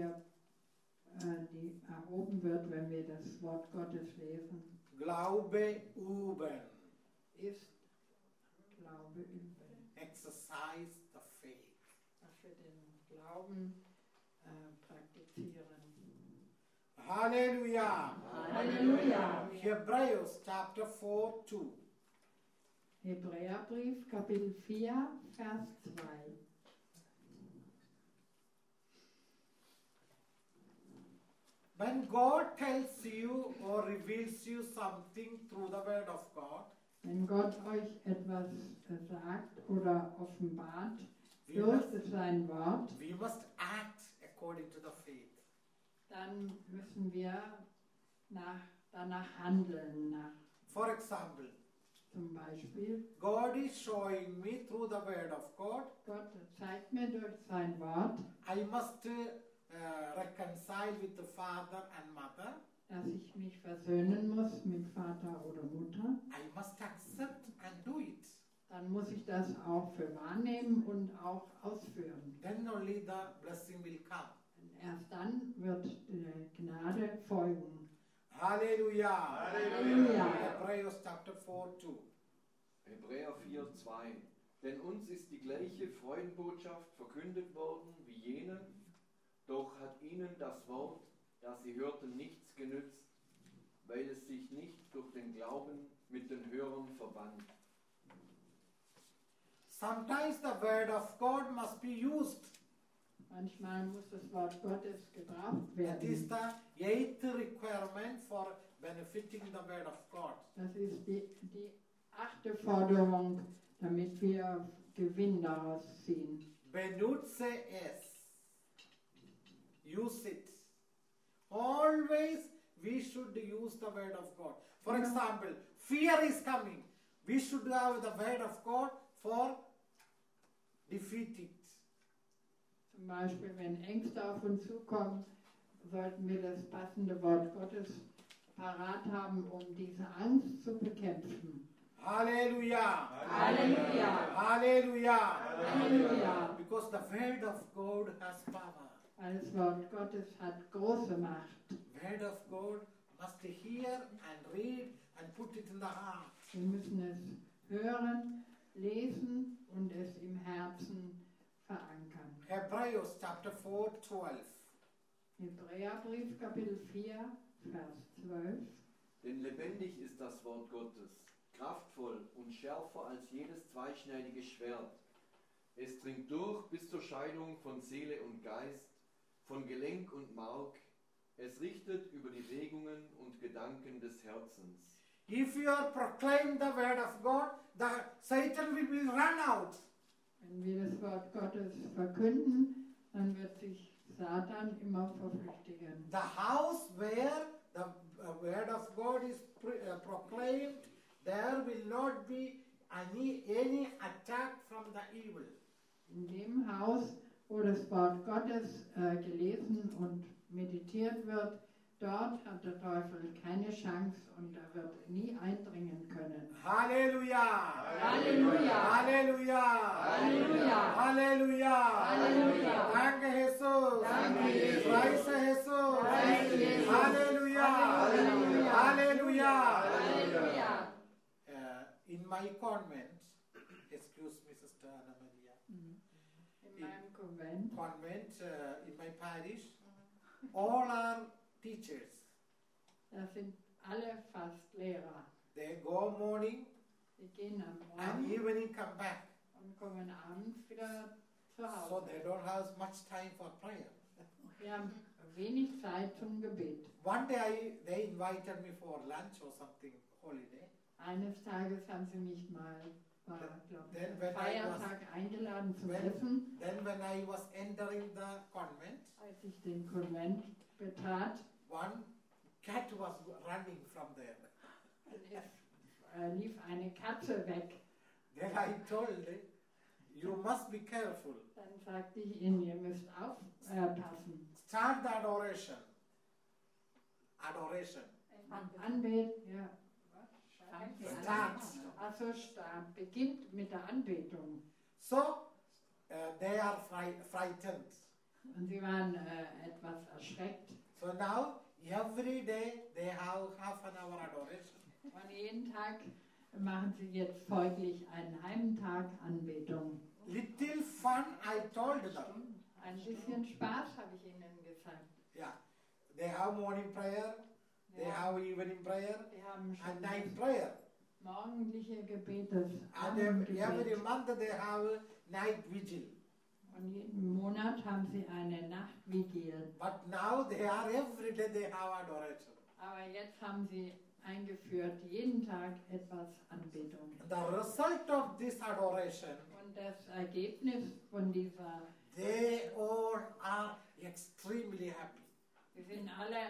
erhoben wird, wenn wir das Wort Gottes lesen, Glaube üben. ist Glaube üben. Exercise the faith. Dass wir den Glauben praktizieren. Hallelujah. Halleluja. Hebrews chapter 4:2. Hebräerbrief, Kapitel 4, Vers 2. When God tells you or reveals you something through the word of God, Wenn Gott euch etwas sagt oder offenbart we durch must, das durch sein Wort, we must act according to the faith. dann müssen wir danach handeln. For example, Zum Beispiel, God is showing me through the word of God, Gott zeigt mir durch sein Wort, I must reconcile with the father and mother. dass ich mich versöhnen muss mit Vater oder Mutter. I must accept and do it. Dann muss ich das auch für wahrnehmen und auch ausführen. Then only the blessing will come. Und erst dann wird die Gnade folgen. Hallelujah. Halleluja. Hebrews chapter 4:2. Hebräer 4,2. Denn uns ist die gleiche Freudenbotschaft verkündet worden wie jenen, doch hat ihnen das Wort, das sie hörten, nichts genützt, weil es sich nicht durch den Glauben mit den Hörern verband. Sometimes the word of God must be used. Manchmal muss das Wort Gottes gebraucht That is werden. the eighth requirement for benefiting the word of God. Das ist die 8. Forderung, damit wir Gewinn daraus ziehen. Benutze es. Use it. Always we should use the word of God. For example, fear is coming. We should have the word of God for defeat it. Zum Beispiel, wenn Ängste auf uns zukommen, sollten wir das passende Wort Gottes parat haben, um diese Angst zu bekämpfen. Hallelujah. Halleluja! Hallelujah. Halleluja! Because the word of God has power. Weil das Wort Gottes hat große Macht. Word of God must hear and read and put it in the heart. Wir müssen es hören, lesen und es im Herzen verankern. Hebrews chapter 4:12. Hebräerbrief, Kapitel 4, Vers 12. Denn lebendig ist das Wort Gottes, kraftvoll und schärfer als jedes zweischneidige Schwert. Es dringt durch bis zur Scheidung von Seele und Geist, von Gelenk und Mark. Es richtet über die Regungen und Gedanken des Herzens. If you are proclaim the word of God, the Satan will run out. Wenn wir das Wort Gottes verkünden, dann wird sich Satan immer verflüchtigen. The house where the word of God is proclaimed, there will not be any attack from the evil. In dem Haus, wo das Wort Gottes gelesen und meditiert wird, dort hat der Teufel keine Chance und er wird nie eindringen können. Hallelujah. Halleluja! Hallelujah. Halleluja! Hallelujah. Halleluja! Danke Jesus. Danke, Jesus. Preise Jesus. Preise Jesus. Hallelujah. Halleluja. Hallelujah. Halleluja! In my convent, excuse me, Sister Anna Maria, In meinem Konvent, in my parish, all are teachers. da sind alle fast Lehrer. They go morning Die gehen am and Morgen evening come back. und kommen abends wieder zu So Hause. they don't have much time for prayer. Wir haben wenig Zeit zum Gebet. One day they invited me for lunch or something, holiday. Eines Tages haben sie mich mal, war, glaub ich, Then when Feiertag eingeladen zum when- Essen. Then when I was entering the convent, Als ich den Konvent betrat, one cat was running from there. lief eine Katze weg. Then I told them, you must be careful. Dann sagte ich ihnen, ihr müsst aufpassen. Start the adoration. Adoration. Anbeten, ja. Start. Also beginnt mit der Anbetung. So they are frightened. Und sie waren etwas erschreckt. So now every day they have half an hour adoration. Und jeden Tag machen sie jetzt folglich einen halben Tag Anbetung. Little fun I told them. Ein bisschen Spaß habe ich ihnen gesagt. Yeah. They have morning prayer, they have evening prayer, Wir haben and schon night das prayer. morgendliche Gebet, das And every Abendgebet. month they have night vigil. Und jeden Monat haben sie eine Nachtvigiel. But now they are every day they have adoration. Aber jetzt haben sie eingeführt, jeden Tag etwas Anbetung. The result of this adoration, Und das Ergebnis von dieser, they all are extremely happy. wir sind alle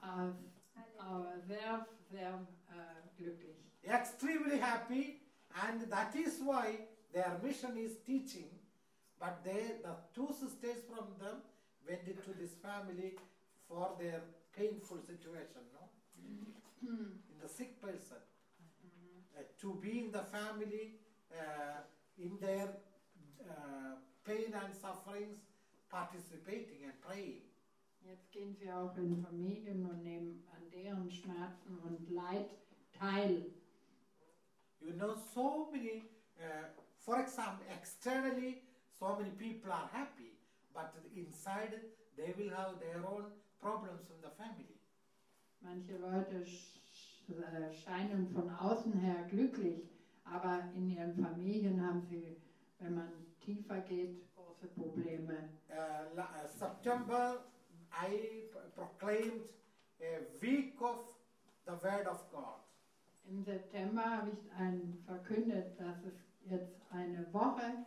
sehr, sehr glücklich. Extremely happy, and that is why their mission is teaching. But the two sisters from them went into this family for their painful situation, no? In the sick person. To be in the family, in their pain and sufferings, participating and praying. Jetzt gehen sie auch in Familien und nehmen an deren Schmerzen und Leid teil. You know, so many, for example, externally, so many people are happy, but inside they will have their own problems in the family. Manche Leute scheinen von außen her glücklich, aber in ihren Familien haben sie, wenn man tiefer geht, große Probleme. September, I proclaimed a week of the Word of God. Im September habe ich verkündet, dass es jetzt eine Woche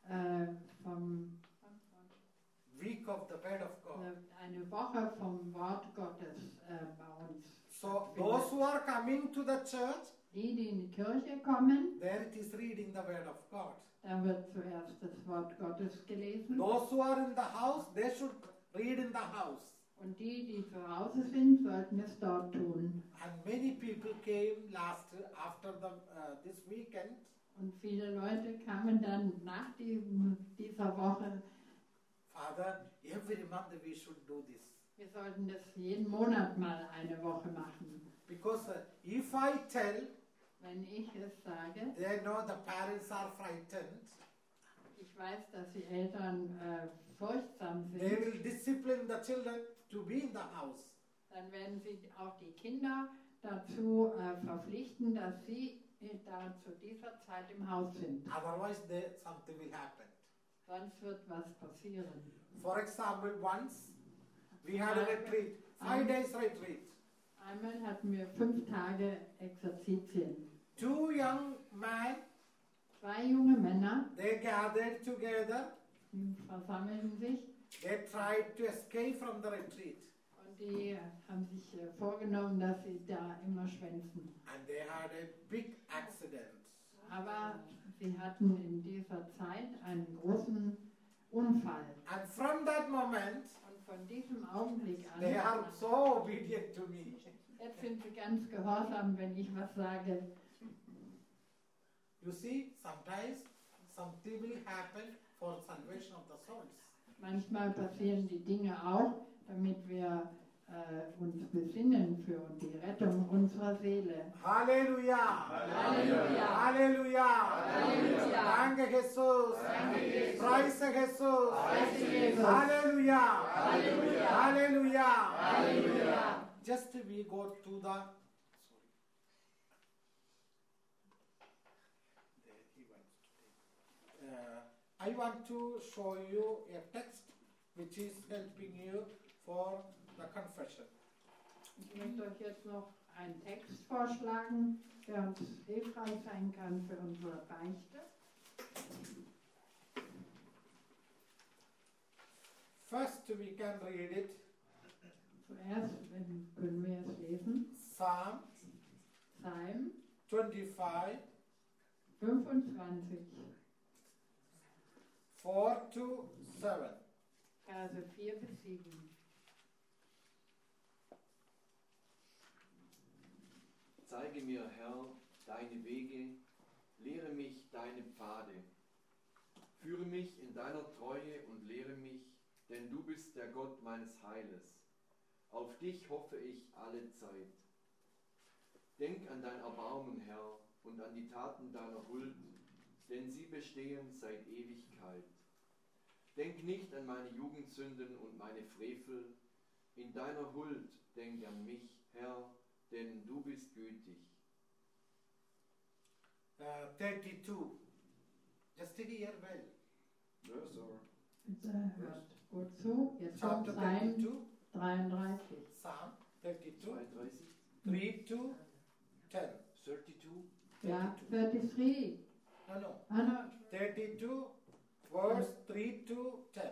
Week of the Word of God. eine Woche vom Wort Gottes bei uns. So those who are coming to the church, Die in die Kirche kommen, there it is reading the Word of God. da wird zuerst das Wort Gottes gelesen. Those who are in the house, they should read in the house. Und die zu Hause sind, sollten es dort tun. And many people came after this weekend. Und viele Leute kamen dann nach dieser Woche. Father, every month we should do this. Wir sollten das jeden Monat mal eine Woche machen. Because if I tell, Wenn ich es sage, they know the parents are frightened. ich weiß, dass die Eltern furchtsam They sind, will discipline the children to be in the house. dann werden sie auch die Kinder dazu verpflichten, dass sie da zu dieser Zeit im Haus sind. Otherwise, something will happen. Sonst wird was passieren. For example, once we had a retreat, 5 days retreat. Einmal hatten wir 5 Tage Exerzitien. 2 young men, 2 junge Männer, they gathered together. die versammelten sich They tried to escape from the retreat. und die haben sich vorgenommen, dass sie da immer schwänzen. And they had a big accident. Aber sie hatten in dieser Zeit einen großen Unfall. And from that moment, Und von diesem Augenblick they an, are so obedient to me. jetzt sind sie ganz gehorsam, wenn ich was sage. You see, sometimes something will happen for salvation of the souls. Manchmal passieren die Dinge auch, damit wir uns besinnen für die Rettung unserer Seele. Halleluja! Halleluja! Halleluja! Halleluja! Danke, Jesus! Preise Jesus! Jesus! Halleluja! Halleluja! Halleluja! Halleluja! Just we go to the. I want to show you a text which is helping you for the confession. Ich möchte euch jetzt noch einen Text vorschlagen, der uns hilfreich sein kann für unsere Beichte. First, we can read it. Zuerst können wir es lesen. Psalm Psalm 25, 25, 4 to 7. Verse 4 bis 7. Zeige mir, Herr, deine Wege, lehre mich deine Pfade. Führe mich in deiner Treue und lehre mich, denn du bist der Gott meines Heiles. Auf dich hoffe ich alle Zeit. Denk an dein Erbarmen, Herr, und an die Taten deiner Huld, denn sie bestehen seit Ewigkeit. Denk nicht an meine Jugendsünden und meine Frevel. In deiner Huld denk an mich, Herr, denn du bist gütig. 32. Just hear well. Ja, so. Bitte hört gut zu. Jetzt kommt Chapter Psalm 32. 33. Psalm 32. 32. 3 to 10. 32? Ja, 33. No, no. Ah, no, 32, verse 3 to 10.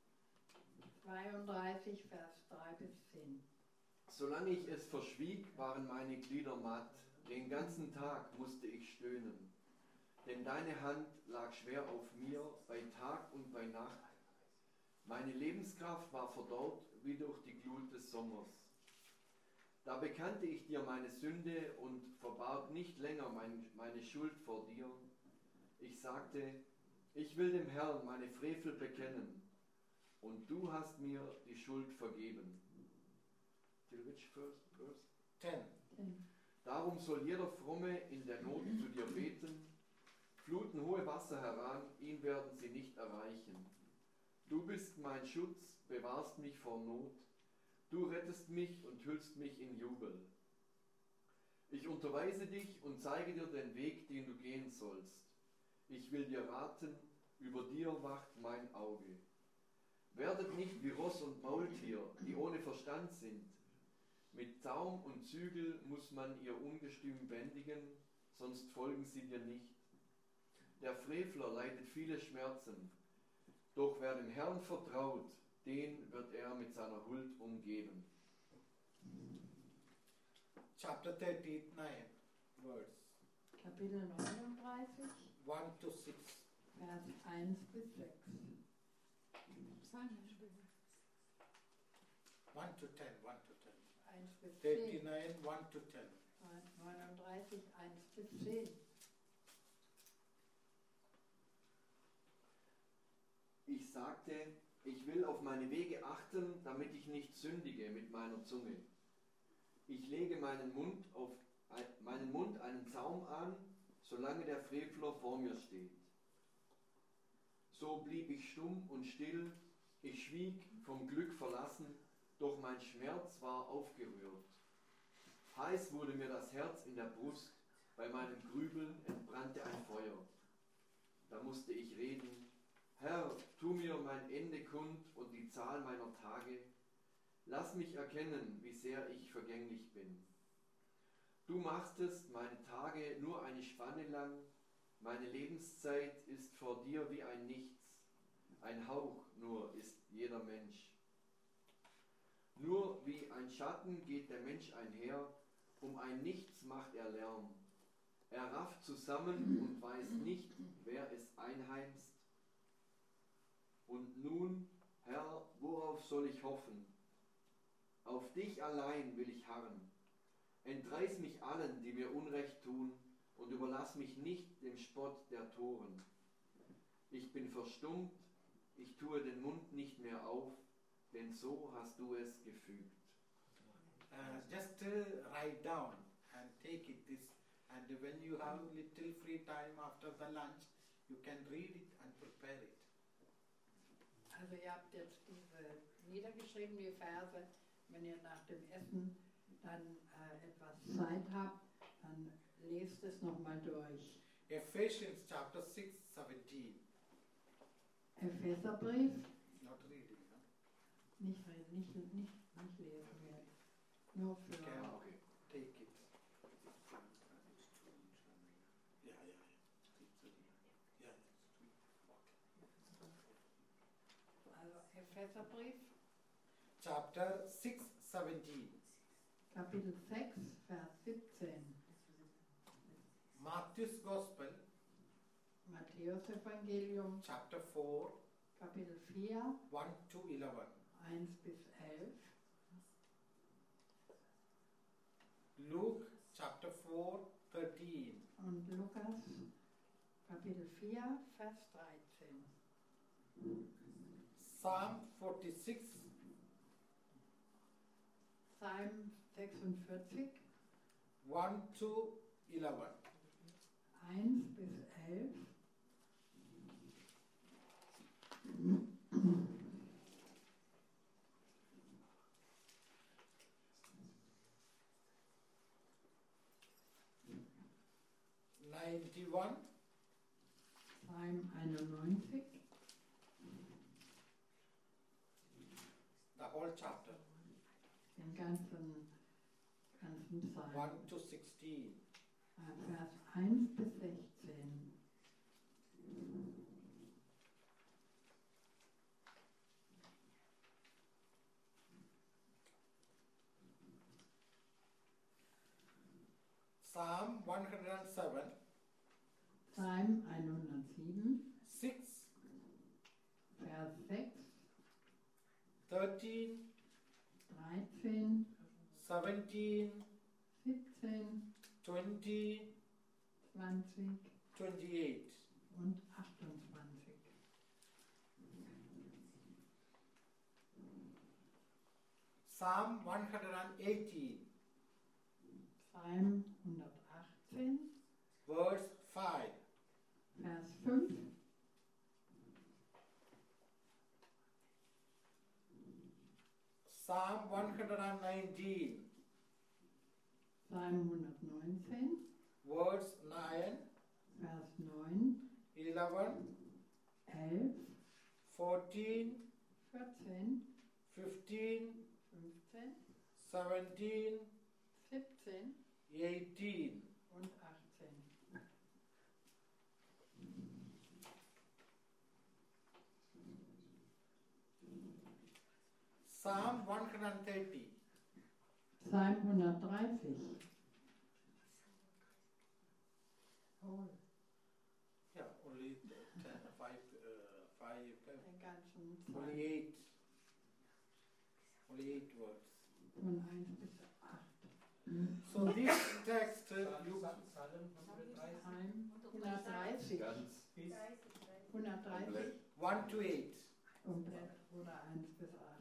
32, Vers 3 bis 10. Solange ich es verschwieg, waren meine Glieder matt. Den ganzen Tag musste ich stöhnen. Denn deine Hand lag schwer auf mir, bei Tag und bei Nacht. Meine Lebenskraft war verdorrt wie durch die Glut des Sommers. Da bekannte ich dir meine Sünde und verbarg nicht länger meine Schuld vor dir. Ich sagte, ich will dem Herrn meine Frevel bekennen, und du hast mir die Schuld vergeben. Till which verse? 10. Darum soll jeder Fromme in der Not zu dir beten. Fluten hohe Wasser heran, ihn werden sie nicht erreichen. Du bist mein Schutz, bewahrst mich vor Not. Du rettest mich und hüllst mich in Jubel. Ich unterweise dich und zeige dir den Weg, den du gehen sollst. Ich will dir raten, über dir wacht mein Auge. Werdet nicht wie Ross und Maultier, die ohne Verstand sind. Mit Zaum und Zügel muss man ihr Ungestüm bändigen, sonst folgen sie dir nicht. Der Frevler leidet viele Schmerzen, doch wer dem Herrn vertraut, den wird er mit seiner Huld umgeben. Chapter 39, verse Kapitel 39, 1 to 6. Vers 1 bis 6. 1 to 10, 1 to 10. 1 bis 10. 39, 1 to 10. 39, 1 bis 10. Ich sagte, ich will auf meine Wege achten, damit ich nicht sündige mit meiner Zunge. Ich lege meinen Mund einen Zaum an, solange der Frevler vor mir steht. So blieb ich stumm und still, ich schwieg, vom Glück verlassen, doch mein Schmerz war aufgerührt. Heiß wurde mir das Herz in der Brust, bei meinem Grübeln entbrannte ein Feuer. Da musste ich reden, Herr, tu mir mein Ende kund und die Zahl meiner Tage. Lass mich erkennen, wie sehr ich vergänglich bin. Du machtest meine Tage nur eine Spanne lang, meine Lebenszeit ist vor dir wie ein Nichts, ein Hauch nur ist jeder Mensch. Nur wie ein Schatten geht der Mensch einher, um ein Nichts macht er Lärm. Er rafft zusammen und weiß nicht, wer es einheimst. Und nun, Herr, worauf soll ich hoffen? Auf dich allein will ich harren. Entreiß mich allen, die mir Unrecht tun, und überlass mich nicht dem Spott der Toren. Ich bin verstummt, ich tue den Mund nicht mehr auf, denn so hast du es gefügt. Just write down and take it this, and when you have little free time after the lunch, you can read it and prepare it. Also ihr habt jetzt diese niedergeschrieben, die Verse. Wenn ihr nach dem Essen dann etwas Zeit habt, dann lest es nochmal durch. Ephesians chapter 6, 17. Epheserbrief, Not reading, no? nicht lesen wir. Nur für Can Okay. take it. Yeah. also Epheserbrief, Chapter 6, 17. Kapitel 6, Vers 17. Matthew's Gospel, Matthäus Evangelium, chapter 4, Kapitel 4, 1 to 11. 1 bis 11. Luke chapter 4, 13. Und Lukas, Kapitel 4, Vers 13. Psalm 46, Psalm 46, 1 to 11. 1 bis 11. Psalm 91, the whole chapter. den ganzen ersten Psalm, 1 to 16. Vers 1 bis 16. Psalm 107, Psalm 107, 6, Vers 6, 13, 13, 17, 17, 20, 20 28. und 28. Psalm 118, Psalm 118, verse 5. Vers 5, Psalm 119, Psalm 119, verse 9, Vers 9, 11, 11, 14, 14, 15, 15, 17, 17 18. und 18. Psalm 130, Psalm 130. Oh, yeah, only 10, 5, den ganzen only Psalm 8. Only 8 words. von 1 bis 8. So this text, you, Psalm 130. Ganz. 130 1 to 8. komplett oder 1 bis 8.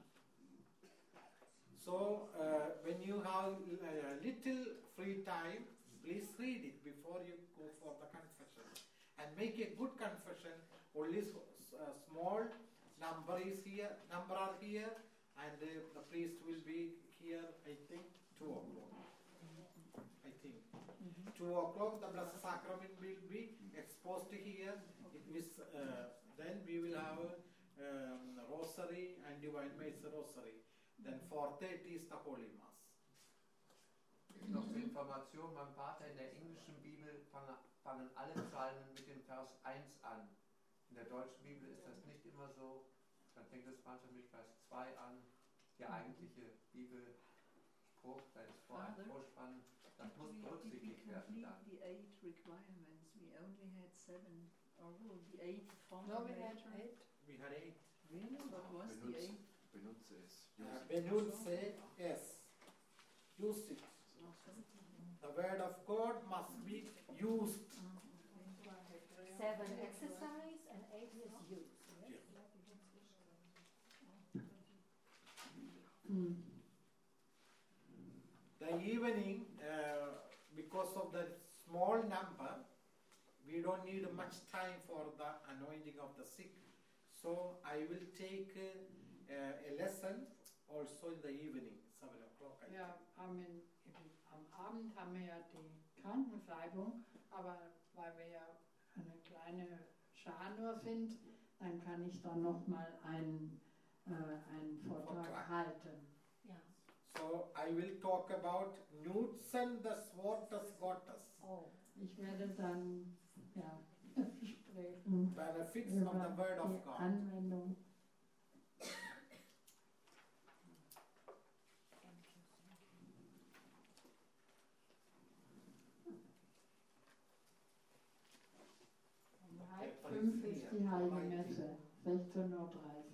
So when you have a little free time, please read it before you go for the confession. And make a good confession. Only small number are here, and the priest will be here, I think, 2 o'clock. I think. 2 o'clock, the Blessed Sacrament will be exposed here. It is, then we will have Rosary and Divine Mercy Rosary. Then 4:30 is the Holy Mass. Noch zur Information, mein Vater, in der englischen Bibel fangen alle Psalmen mit dem Vers 1 an. In der deutschen Bibel ist das nicht immer so. Dann fängt es manchmal mit Vers 2 an. Der eigentliche Bibelspruch, da ist vor ein Vorspann. Das muss berücksichtigt werden dann. The 8 requirements, we only had 7. Or the 8 from No, the we had later. 8. We had 8. Really? What was the 8? Benutze es. Benutze es. Use it. The word of God must be used. 7 exercise and 8 is use. The evening, because of the small number, we don't need much time for the anointing of the sick. So I will take a lesson also in the evening, 7 o'clock. I Ja, think. am Abend haben wir ja die Krankensalbung, aber weil wir ja eine kleine Schar nur sind, dann kann ich dann nochmal einen Vortrag halten. Ja. So I will talk about Nutzen des Wortes Gottes, Oh. Ich werde dann sprechen benefits über of the Word of die God. Anwendung. Um 4:30 ist die Heilige Messe, 16:30 Uhr.